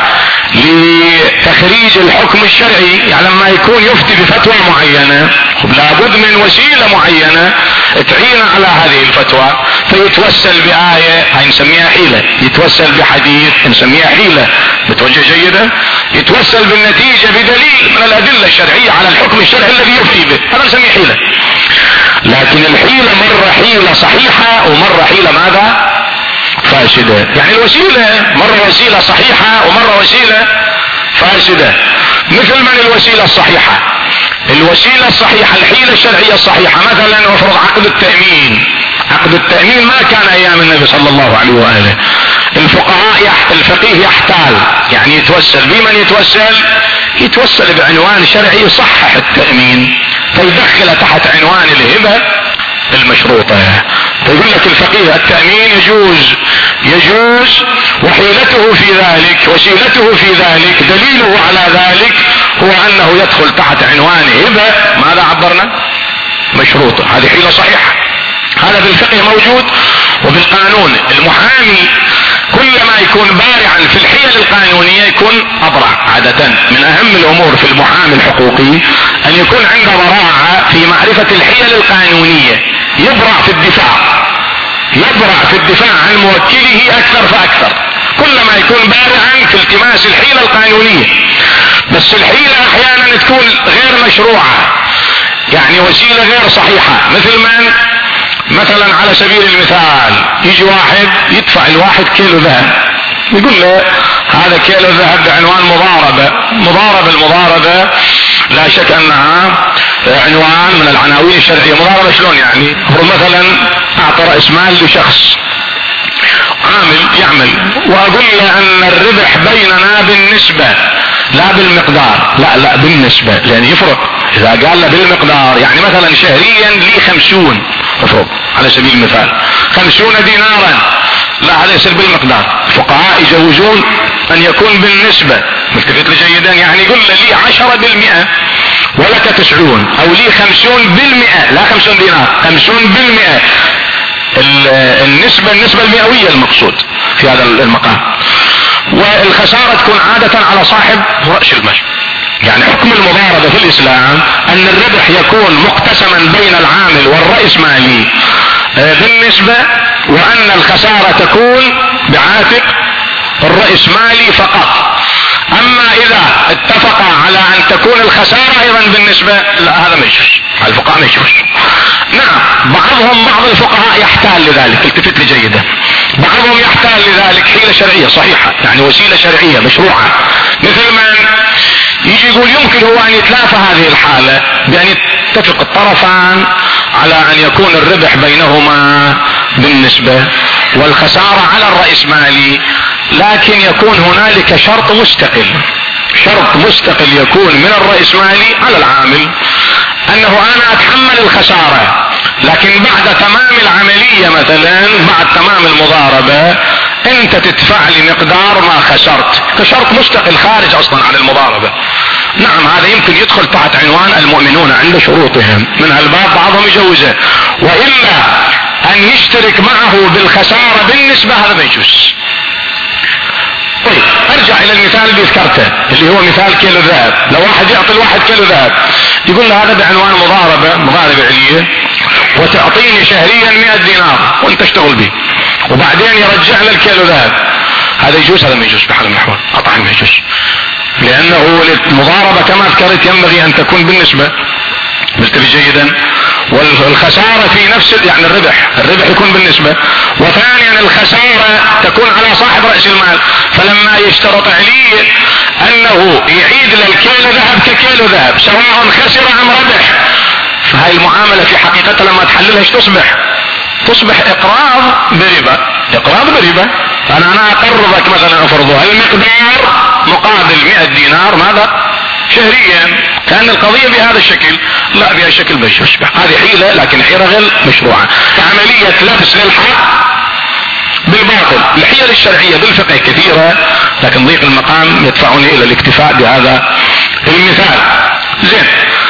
لتخريج الحكم الشرعي. يعني لما يكون يفتي بفتوى معينة لابد من وسيلة معينة تعين على هذه الفتوى، فيتوسل بآية، هاي نسميها حيلة، يتوسل بحديث نسميها حيلة، بتوجه جيدة، يتوسل بالنتيجة بدليل من الأدلة الشرعية على الحكم الشرعي الذي يفتي به، هذا نسميه حيلة. لكن الحيلة مرة حيلة صحيحة ومرة حيلة ماذا؟ فاسدة. يعني الوسيلة مرة وسيلة صحيحة ومرة وسيلة فاسدة. مثل من الوسيلة الصحيحة؟ الوسيلة الصحيحة الحيلة الشرعية الصحيحة، مثلا افرض عقد التأمين. عقد التأمين ما كان ايام النبي صلى الله عليه وآله. الفقيه يحتال، يعني يتوسل بمن يتوسل بعنوان شرعي يصحح التأمين، فيدخل تحت عنوان الهبة المشروطة. فيقول لك الفقيه التأمين يجوز وحيلته في ذلك، وسيلته في ذلك، دليله على ذلك هو انه يدخل تحت عنوان هبة، ماذا عبرنا؟ مشروطة. هذه حيلة صحيحة، هذا بالفقه موجود. وبالقانون المحامي كلما يكون بارعا في الحيل القانونية يكون أبرع. عادة من أهم الأمور في المحامي الحقوقي أن يكون عنده براعة في معرفة الحيل القانونية، يبرع في الدفاع عن موكله أكثر فأكثر، كلما يكون بارعا في التماس الحيلة القانونية. بس الحيلة أحيانا تكون غير مشروعة، يعني وسيلة غير صحيحة. مثلا على سبيل المثال يجي واحد يدفع الواحد كيلو ذهب، يقول له هذا كيلو ذهب بعنوان المضاربة لا شك انها عنوان من العناوين الشرعية. مضاربة شلون يعني؟ مثلا اعطى رأس مال لشخص عامل يعمل، واقول له ان الربح بيننا بالنسبة لا بالمقدار، لا بالنسبة، لان يفرق. اذا قال له بالمقدار يعني مثلا شهريا لي 50 افرض على سبيل المثال 50 دينارا، لا هذا يصير بالمقدار. الفقهاء يجوزون ان يكون بالنسبة، ملتفت لي جيدا، يعني يقول لي 10% ولك 90، او لي 50%، لا 50 دينار، 50%. النسبة المئوية المقصود في هذا المقام. والخسارة تكون عادة على صاحب رأس المال. يعني حكم المضاربة في الإسلام أن الربح يكون مقتسما بين العامل والرأس مالي بالنسبة، وأن الخسارة تكون بعاتق الرأس مالي فقط. أما إذا اتفق على أن تكون الخسارة أيضا بالنسبة، لا هذا ما يجوز، الفقهاء ما يجوز. نعم بعض الفقهاء يحتال لذلك، التفت لي جيدا، بعضهم يحتال لذلك حيلة شرعية صحيحة، يعني وسيلة شرعية مشروعة. مثل من يجي يقول يمكن هو ان يتلافى هذه الحالة بان يتفق الطرفان على ان يكون الربح بينهما بالنسبة والخسارة على الرأسمالي، لكن يكون هنالك شرط مستقل يكون من الرأسمالي على العامل، انه انا اتحمل الخسارة، لكن بعد تمام العملية مثلا بعد تمام المضاربة انت تدفع لي مقدار ما خسرت، كشرط مستقل خارج اصلا عن المضاربة. نعم هذا يمكن يدخل تحت عنوان المؤمنون عند شروطهم، من هالباب بعضهم يجوزه. والا ان يشترك معه بالخسارة بالنسبة، هذا ما يجوز، نرجع الى المثال اللي ذكرته اللي هو مثال كيلو ذهب. لو واحد يعطي الواحد كيلو ذهب يقول له هذا بعنوان مضاربة علية وتعطيني شهريا 100 دينار وانت اشتغل به، وبعدين يرجع له الكيلو ذهب. هذا يجوز؟ هذا ما يجوز بحال من الاحوال، قطعا ما يجوز، لانه المضاربة كما ذكرت ينبغي ان تكون بالنسبة، مستفيد جيدا، والخسارة في نفس يعني الربح يكون بالنسبة، وثانيا الخسارة تكون على صاحب رأس المال. فلما يشترط عليه انه يعيد للكيلو ذهب ككيلو ذهب سواء خسر ام ربح، فهي المعاملة في حقيقتها لما تحللها ايش تصبح اقراض بربا. انا اقرضك مثلا افرضها المقدار مقابل 100 دينار ماذا شهريا، كان القضية بهذا الشكل، لا بهذا الشكل مش يشبه. هذه حيلة لكن حيلة غير مشروعة، عملية لبس للحق بالباطل. الحيل الشرعية بالفقه كثيرة لكن ضيق المقام يدفعني الى الاكتفاء بهذا المثال. زين،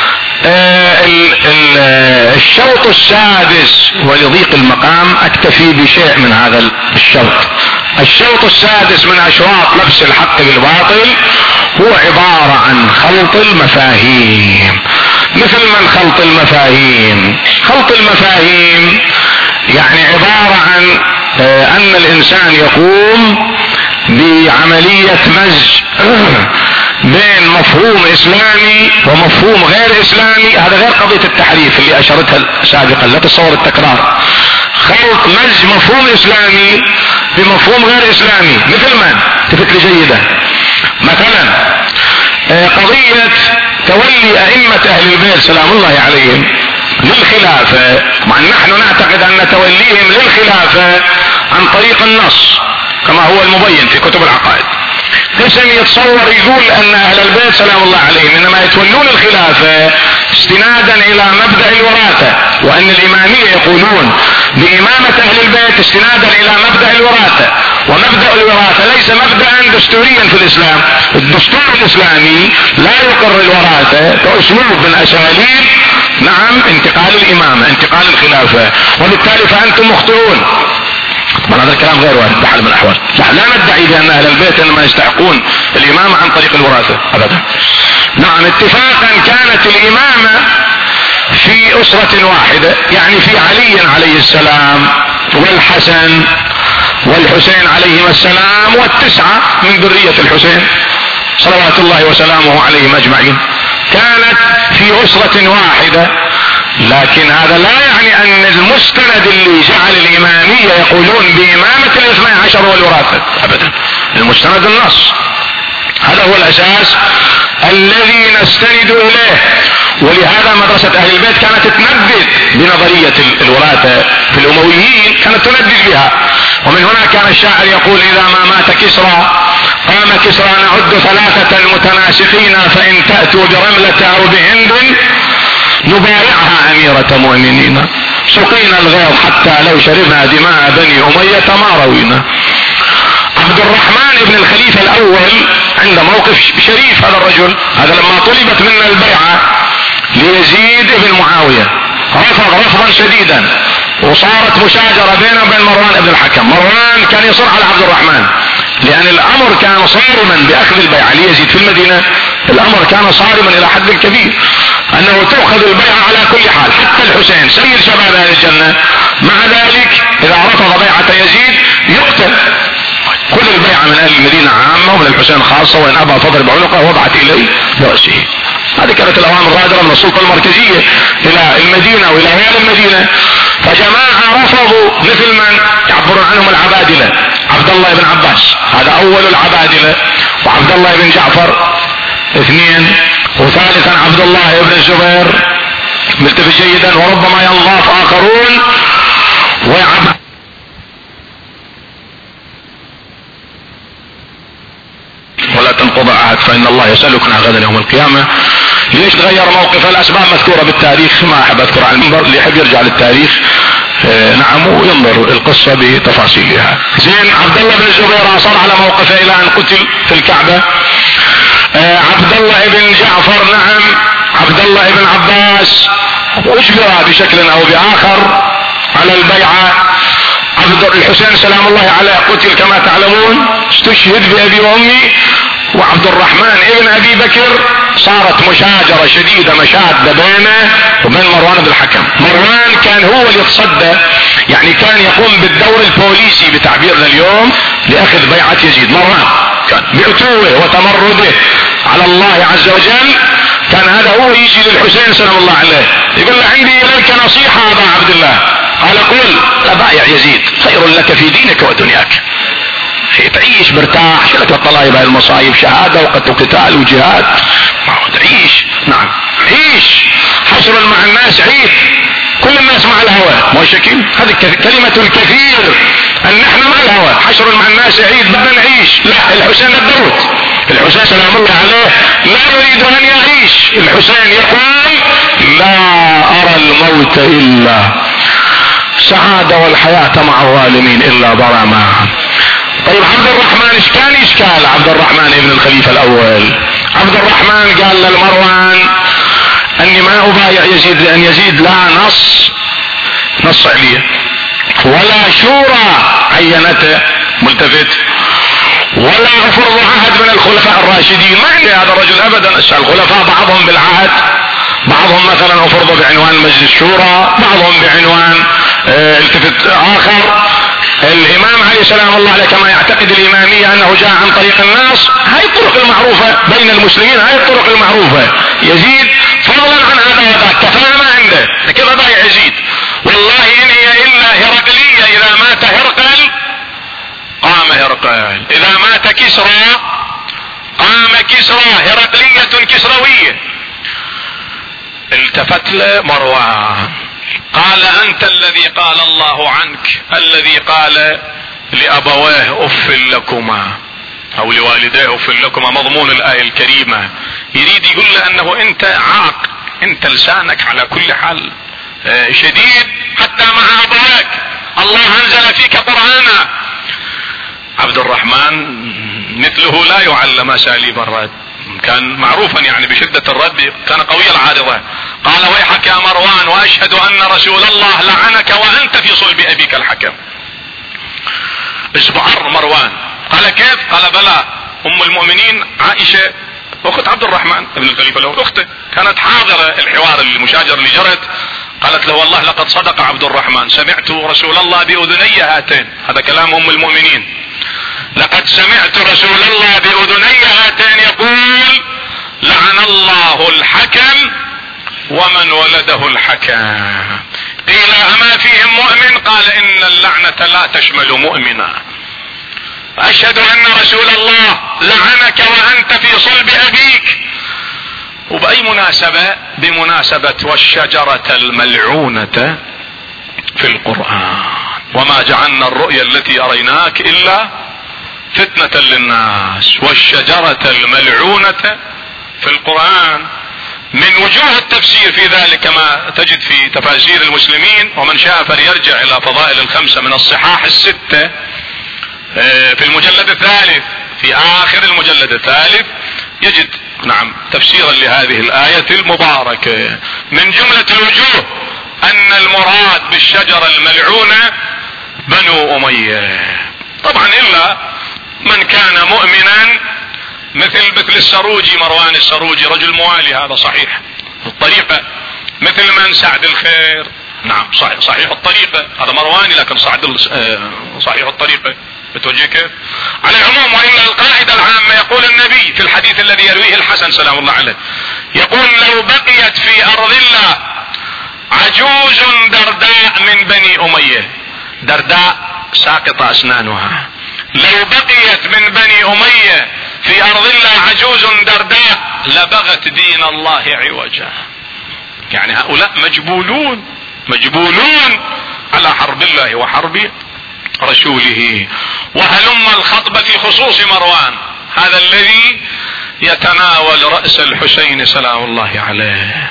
الشوط السادس ولضيق المقام اكتفي بشيء من هذا الشوط. الشوط السادس من اشواط لبس الحق بالباطل هو عبارة عن خلط المفاهيم. مثل من خلط المفاهيم؟ خلط المفاهيم يعني عبارة عن ان الانسان يقوم بعملية مزج بين مفهوم اسلامي ومفهوم غير اسلامي. هذا غير قضية التحريف اللي اشرتها سابقا، لا تصور التكرار. خلط مزج مفهوم اسلامي بمفهوم غير اسلامي. مثل من؟ تفت لي جيدة، مثلا قضية تولي ائمة اهل البيت سلام الله عليهم للخلافة، مع نحن نعتقد ان توليهم للخلافة عن طريق النص كما هو المبين في كتب العقائد. قسم يتصور يقول ان اهل البيت سلام الله عليهم انما يتولون الخلافة استنادا الى مبدأ الوراثة، وان الامامية يقولون بامامة اهل البيت استنادا الى مبدأ الوراثة، ومبدأ الوراثة ليس مبدأ دستوريا في الاسلام. الدستور الاسلامي لا يقر الوراثة كاسلوب من اساليب نعم انتقال الامامة انتقال الخلافة، وبالتالي فانتم مخطئون. طبعا هذا الكلام غير وارد بحال من الاحوال. لا ندعي بان اهل البيت انما يستحقون الامامة عن طريق الوراثة ابدا. نعم، اتفاقا كانت الامامة في اسرة واحدة، يعني في علي عليه السلام والحسن والحسين عليهما السلام والتسعة من ذرية الحسين صلوات الله وسلامه عليهم اجمعين، كانت في اسرة واحدة. لكن هذا لا يعني ان المستند اللي جعل الامامية يقولون بامامة الاثني عشر والوراثة ابدا. المستند النص، هذا هو الاساس الذي نستند اليه. ولهذا مدرسة اهل البيت كانت تندد بنظرية الوراثة في الامويين، كانت تندد بها. ومن هنا كان الشاعر يقول اذا ما مات كسرى قام كسرى نعد ثلاثة متناسقين فان تأتوا برملة او بهند نبايعها اميرة مؤمنين سقينا الغيظ حتى لو شربنا دماء بني امية ما روينا. عبد الرحمن بن الخليفة الاول عنده موقف شريف. هذا الرجل هذا لما طلبت منا البيعة ليزيد بن معاوية رفض رفضا شديدا، وصارت مشاجرة بينه وبين مروان بن الحكم. مروان كان يصر على عبد الرحمن لان الامر كان صارما باخذ البيعة ليزيد في المدينة. الامر كان صارما الى حد كبير انه تؤخذ البيعة على كل حال، حتى الحسين سيد شباب اهل الجنة مع ذلك اذا رفض بيعة يزيد يقتل. كل البيعة من اهل المدينة عامة ومن الحسين خاصة، وان ابى فضرب عنقه وضعت اليه برأسه. هذه كانت الاوامر الرادرة من السلطة المركزية الى المدينة والى غير المدينة. فجماعة رفضوا مثل من يعبرون عنهم العبادلة، عبد الله بن عباس هذا اول العبادلة، وعبد الله بن جعفر اثنين، وثالثا عبد الله بن الزبير ملتفت جيدا، وربما ينضاف اخرون ولا تنقض عهد فان الله يسألكم غدا يوم القيامة. ليش تغير موقف؟ الاسباب مذكورة بالتاريخ، ما احب اذكر على المنبر، اللي يحب يرجع للتاريخ نعم وينظر القصة بتفاصيلها. زين، عبد الله بن الزبير اصر على موقفه الى ان قتل في الكعبة. عبد الله بن جعفر نعم عبد الله بن عباس اجبر بشكل او باخر على البيعة. الحسين سلام الله عليه قتل كما تعلمون، استشهد بأبي وأمي. وعبد الرحمن ابن أبي بكر صارت مشاجرة شديدة مشادة بينه وبين مروان بن الحكم. مروان كان هو اللي يتصدى، يعني كان يقوم بالدور البوليسي بتعبيرنا اليوم لأخذ بيعة يزيد. مروان كان بعتوه وتمرده على الله عز وجل، كان هذا هو يجي للحسين سلام الله عليه يقول له عندي إليك نصيحة أبا عبد الله. قال قل. أبايع يزيد خير لك في دينك ودنياك، تعيش مرتاح، شلك الطلايب هاي المصايب، شهادة وقتال وجهاد، تعيش. نعم عيش، حشر مع الناس عيد، كل الناس مع الهوى، مو شكل هذه كلمة الكثير ان نحن مع الهوى، حشر مع الناس عيد، بدنا نعيش. لا، الحسين الدروت، الحسين سلام الله عليه لا يريد ان يعيش. الحسين يقول لا ارى الموت الا سعادة والحياة مع الظالمين الا ضراما. طيب عبد الرحمن ايش كان اشكال عبد الرحمن ابن الخليفة الاول؟ عبد الرحمن قال للمروان اني ما ابايع يزيد لان يزيد لا نص عليه ولا شورى عينته ملتفت، ولا افرض عهد من الخلفاء الراشدين، ما عندي هذا الرجل ابدا. الخلفاء بعضهم بالعهد، بعضهم مثلا افرضوا بعنوان مجلس شورى، بعضهم بعنوان التفت اخر. الامام عليه سلام الله عليه كما يعتقد الامامية انه جاء عن طريق الناس، هاي الطرق المعروفة بين المسلمين، هاي الطرق المعروفة. يزيد فضلا عن هذا وذاك كفاية ما عنده، كيف بايع يزيد؟ والله ان هي الا هرقلية، اذا مات هرقل قام هرقل، اذا مات كسرى قام كسرى، هرقلية كسروية. التفت له مروان قال انت الذي قال الله عنك، الذي قال لابواه اف لكما او لوالديه اف لكما، مضمون الايه الكريمه. يريد يقول له انه انت عاق، انت لسانك على كل حال شديد حتى مع ابوك، الله انزل فيك قرانا. عبد الرحمن مثله لا يعلم اساليب الرد، كان معروفا يعني بشدة الرد، كان قوي العارضة. قال ويحك يا مروان واشهد ان رسول الله لعنك وانت في صلب ابيك الحكم. ازبعر مروان. قال كيف؟ قال بلى، ام المؤمنين عائشة اخت عبد الرحمن ابن الخليفة الاول، اخته كانت حاضرة الحوار المشاجر اللي جرت. قالت له والله لقد صدق عبد الرحمن، سمعت رسول الله باذني هاتين، هذا كلام ام المؤمنين، لقد سمعت رسول الله باذني هاتين يقول لعن الله الحكم ومن ولده الحكم. قيل اما فيهم مؤمن؟ قال ان اللعنة لا تشمل مؤمنا. اشهد ان رسول الله لعنك وانت في صلب ابيك. وبأي مناسبة؟ بمناسبة والشجرة الملعونة في القرآن، وما جعلنا الرؤيا التي اريناك الا فتنة للناس، والشجرة الملعونة في القرآن. من وجوه التفسير في ذلك كما تجد في تفاسير المسلمين، ومن شاء فليرجع الى فضائل الخمسة من الصحاح الستة في المجلد الثالث، في اخر المجلد الثالث يجد نعم تفسيرا لهذه الآية المباركة. من جملة الوجوه ان المراد بالشجرة الملعونة بنو أمية، طبعا الا من كان مؤمنا مثل السروجي، مروان السروجي رجل موالي، هذا صحيح الطريقة، مثل من سعد الخير، نعم صحيح الطريقة، هذا مرواني لكن صحيح الطريقة. بتوجه كيف؟ على العموم، وإلا القاعدة العامة يقول النبي في الحديث الذي يرويه الحسن سلام الله عليه، يقول لو بقيت في أرض الله عجوز درداء من بني أمية، درداء ساقطة أسنانها، لو بقيت من بني أمية في أرض الله عجوز درداء لبغت دين الله عوجا. يعني هؤلاء مجبولون على حرب الله وحرب رسوله. وهلم الخطبة في خصوص مروان، هذا الذي يتناول رأس الحسين سلام الله عليه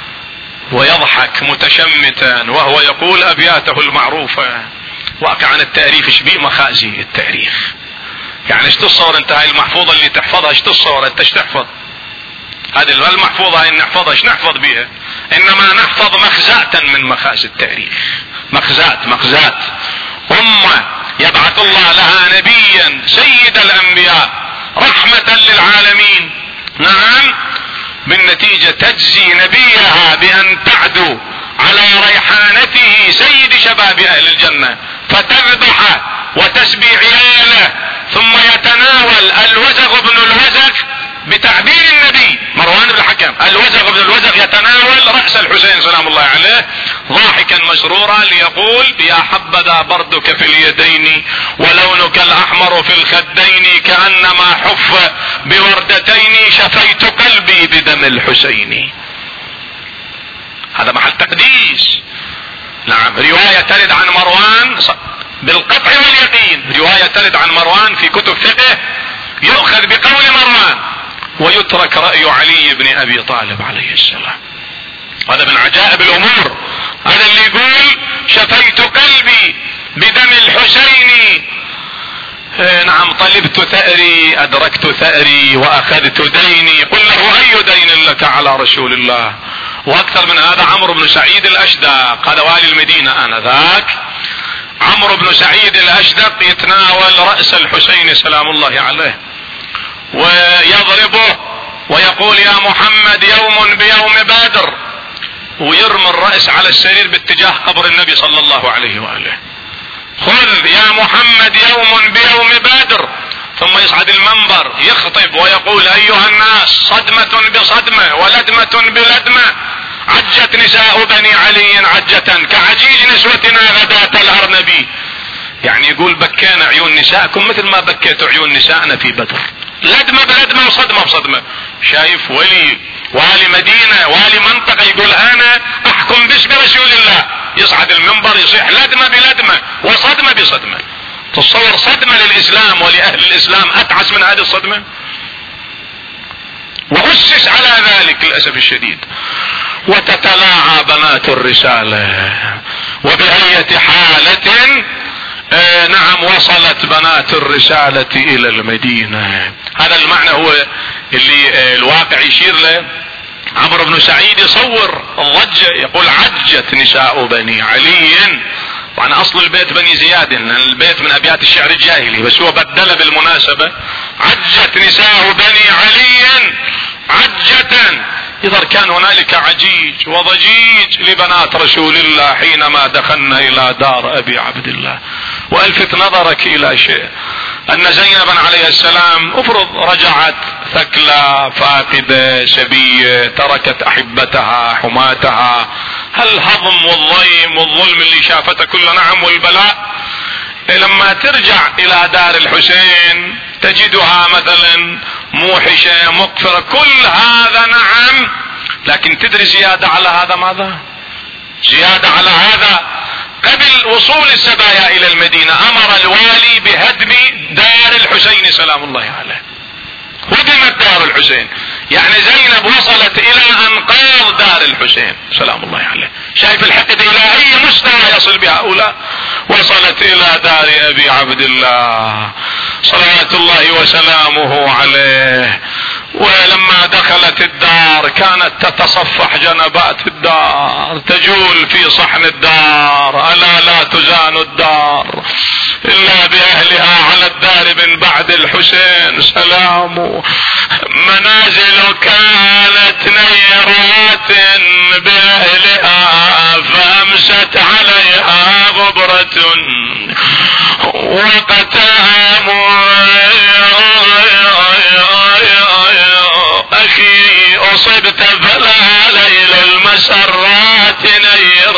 ويضحك متشمتا وهو يقول أبياته المعروفة. واقعا التاريخ ايش بيه؟ مخازي التاريخ. يعني ايش تصور انت هاي المحفوظة اللي تحفظها؟ ايش تصور انت ايش تحفظ؟ هذه المحفوظة هاي نحفظها، ايش نحفظ بها؟ انما نحفظ مخزاة من مخازي التاريخ، مخزاة. هم الله لها نبيا سيد الانبياء رحمة للعالمين. نعم، بالنتيجة تجزي نبيها بان تعدو على ريحانته سيد شباب اهل الجنة فتذبح وتسبي عياله، ثم يتناول الوزغ بن الوزغ بتعبير النبي مروان بن الحكم، الوزغ بن الوزغ يتناول رأس الحسين سلام الله عليه ضاحكا مسرورا ليقول يا حبذا بردك في اليدين ولونك الاحمر في الخدين كأنما حف بوردتين شفيت قلبي بدم الحسين. هذا محل تقديس. نعم، رواية ترد عن مروان بالقطع واليقين، رواية ترد عن مروان في كتب فقه يؤخذ بقول مروان ويترك رأي علي بن ابي طالب عليه السلام. هذا من عجائب الامور. هذا اللي يقول شفيت قلبي بدم الحسين. نعم، طلبت ثأري ادركت ثأري واخذت ديني. قل له اي دين لك على رسول الله. واكثر من هذا عمرو بن سعيد الاشدق، هذا والي المدينة انذاك، عمرو بن سعيد الاشدق يتناول رأس الحسين سلام الله عليه ويضربه ويقول يا محمد يوم بيوم بدر، ويرمي الرأس على السرير باتجاه قبر النبي صلى الله عليه وآله. خذ يا محمد يوم بيوم بدر. ثم يصعد المنبر يخطب ويقول ايها الناس صدمة بصدمة ولدمة بلدمة، عجت نساء بني علي عجة كعجيج نسوتنا غداة الارنبي. يعني يقول بكينا عيون نسائكم مثل ما بكيتوا عيون نسائنا في بدر. لدمة بلدمة وصدمة بصدمة. شايف والي مدينة والي منطقة يقول انا احكم باسم رسول الله، يصعد المنبر يصيح لدمة بلدمة وصدمة بصدمة. تصور صدمة للاسلام ولاهل الاسلام اتعس من هذه الصدمة؟ وأسس على ذلك للأسف الشديد. وتتلاعى بنات الرسالة، وبأية حالة نعم وصلت بنات الرسالة إلى المدينة. هذا المعنى هو اللي الواقع يشير له. عمرو بن سعيد يصور الضجة، يقول عجت نساء بني علي. طبعا اصل البيت بني زياد، البيت من ابيات الشعر الجاهلي بس هو بدل بالمناسبة. عجت نساء بني علي عجة، اذا كان هنالك عجيج وضجيج لبنات رسول الله حينما دخلنا الى دار ابي عبد الله. والفت نظرك الى شيء، ان زينب عليه السلام افرض رجعت ثكلى فاقدة سبية تركت احبتها حماتها، هل هضم والضيم والظلم اللي شافته كله نعم والبلاء لما ترجع الى دار الحسين تجدها مثلا موحشة مقفرة، كل هذا نعم، لكن تدري زيادة على هذا ماذا؟ زيادة على هذا قبل وصول السبايا الى المدينة امر الوالي بهدم دار الحسين سلام الله عليه. هدمت دار الحسين، يعني زينب وصلت الى انقاض دار الحسين سلام الله عليه. شايف الحقد الى اي مستوى يصل بهؤلاء؟ وصلت الى دار ابي عبد الله صلوات الله وسلامه عليه. ولما دخلت الدار كانت تتصفح جنبات الدار، تجول في صحن الدار، الا لا تزان الدار الا باهلها على الدار من بعد الحسين سلام. منازل كانت نيرات باهلها فامست عليها غبرة وقتام اخي اصبت فلا ليل المسرات نير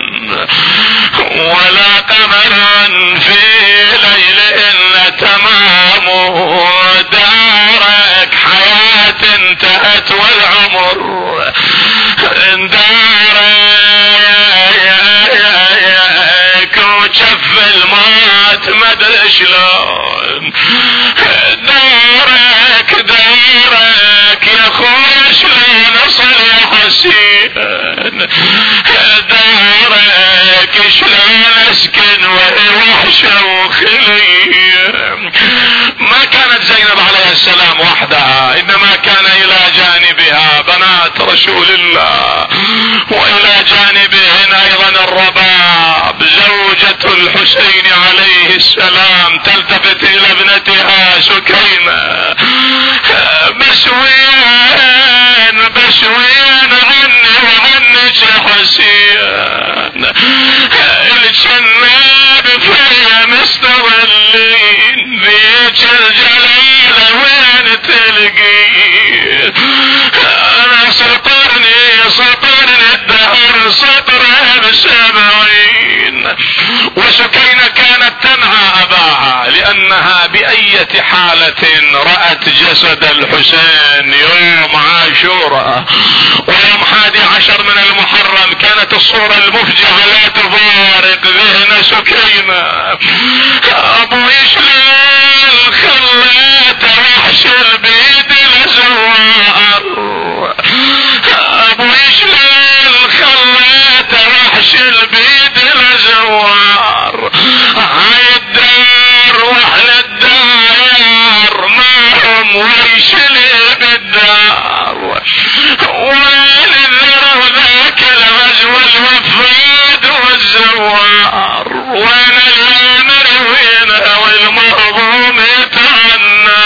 ولا قمر في ليل إن تمامه دارك حياة انتهت والعمر دارك وشف الموت مدري شلون دارك يا خوش لين اصل يا حسين دارك شلون اسكن وحشة وخلية. ما كانت زينب عليه السلام وحدها، انما كان الى جانبها بنات رسول الله، والى جانبهن ايضا الرباب زوجة الحسين عليه عليه السلام تلتفت الى ابنتها سكينة: بشوين بشوين عني وعنك يا حسين، الجناب فيا مستولين، ذيك الجلالة وين تلقي؟ انا سطرني الدهر سطرين 70. وسكينة كانت تنهى اباها لانها باية حالة رأت جسد الحسين يوم عاشوراء ويوم 11 من المحرم. كانت الصورة المفجعة لا تفارق ذهن سكينة. ابو يشلل خليت وحش البيت الزوار، ابو يشلل خليت وحش البيت الزوار، هاي الدار واهل الدار ما هم ويشلي بالدار، وين الذر ذاك الغزو الوفاد والزوار، وين الامر وينه والمهضوم يتعنى.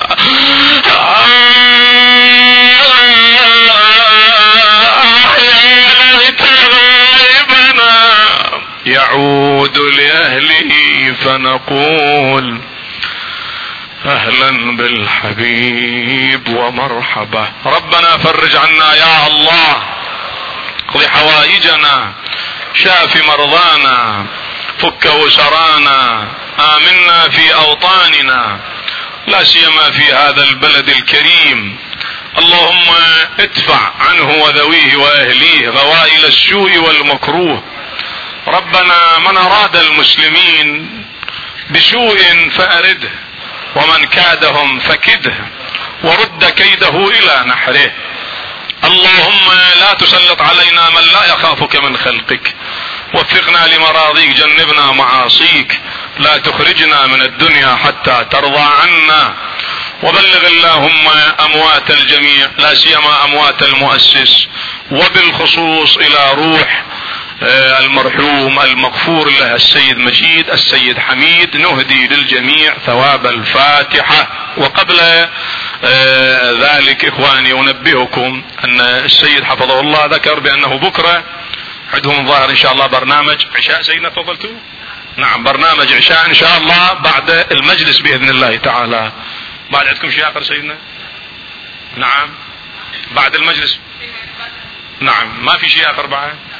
يعود لأهله فنقول أهلا بالحبيب ومرحبا. ربنا فرج عنا يا الله، اقض حوائجنا، شاف مرضانا، فك وسرانا، آمنا في أوطاننا، لا سيما في هذا البلد الكريم. اللهم ادفع عنه وذويه وأهليه غوائل السوء والمكروه. ربنا من أراد المسلمين بسوء فأرده، ومن كادهم فكده، ورد كيده إلى نحره. اللهم لا تسلط علينا من لا يخافك من خلقك، وفقنا لمراضيك، جنبنا معاصيك، لا تخرجنا من الدنيا حتى ترضى عنا. وبلغ اللهم أموات الجميع، لا سيما أموات المؤسس، وبالخصوص إلى روح المرحوم المغفور له السيد مجيد السيد حميد، نهدي للجميع ثواب الفاتحة. وقبل ذلك إخواني أنبهكم أن السيد حفظه الله ذكر بأنه بكرة عندهم ظاهر إن شاء الله برنامج عشاء. سيدنا تفضلتوا؟ نعم، برنامج عشاء إن شاء الله بعد المجلس بإذن الله تعالى. بعد عندكم شيء آخر سيدنا؟ نعم بعد المجلس. نعم ما في شيء آخر بعد.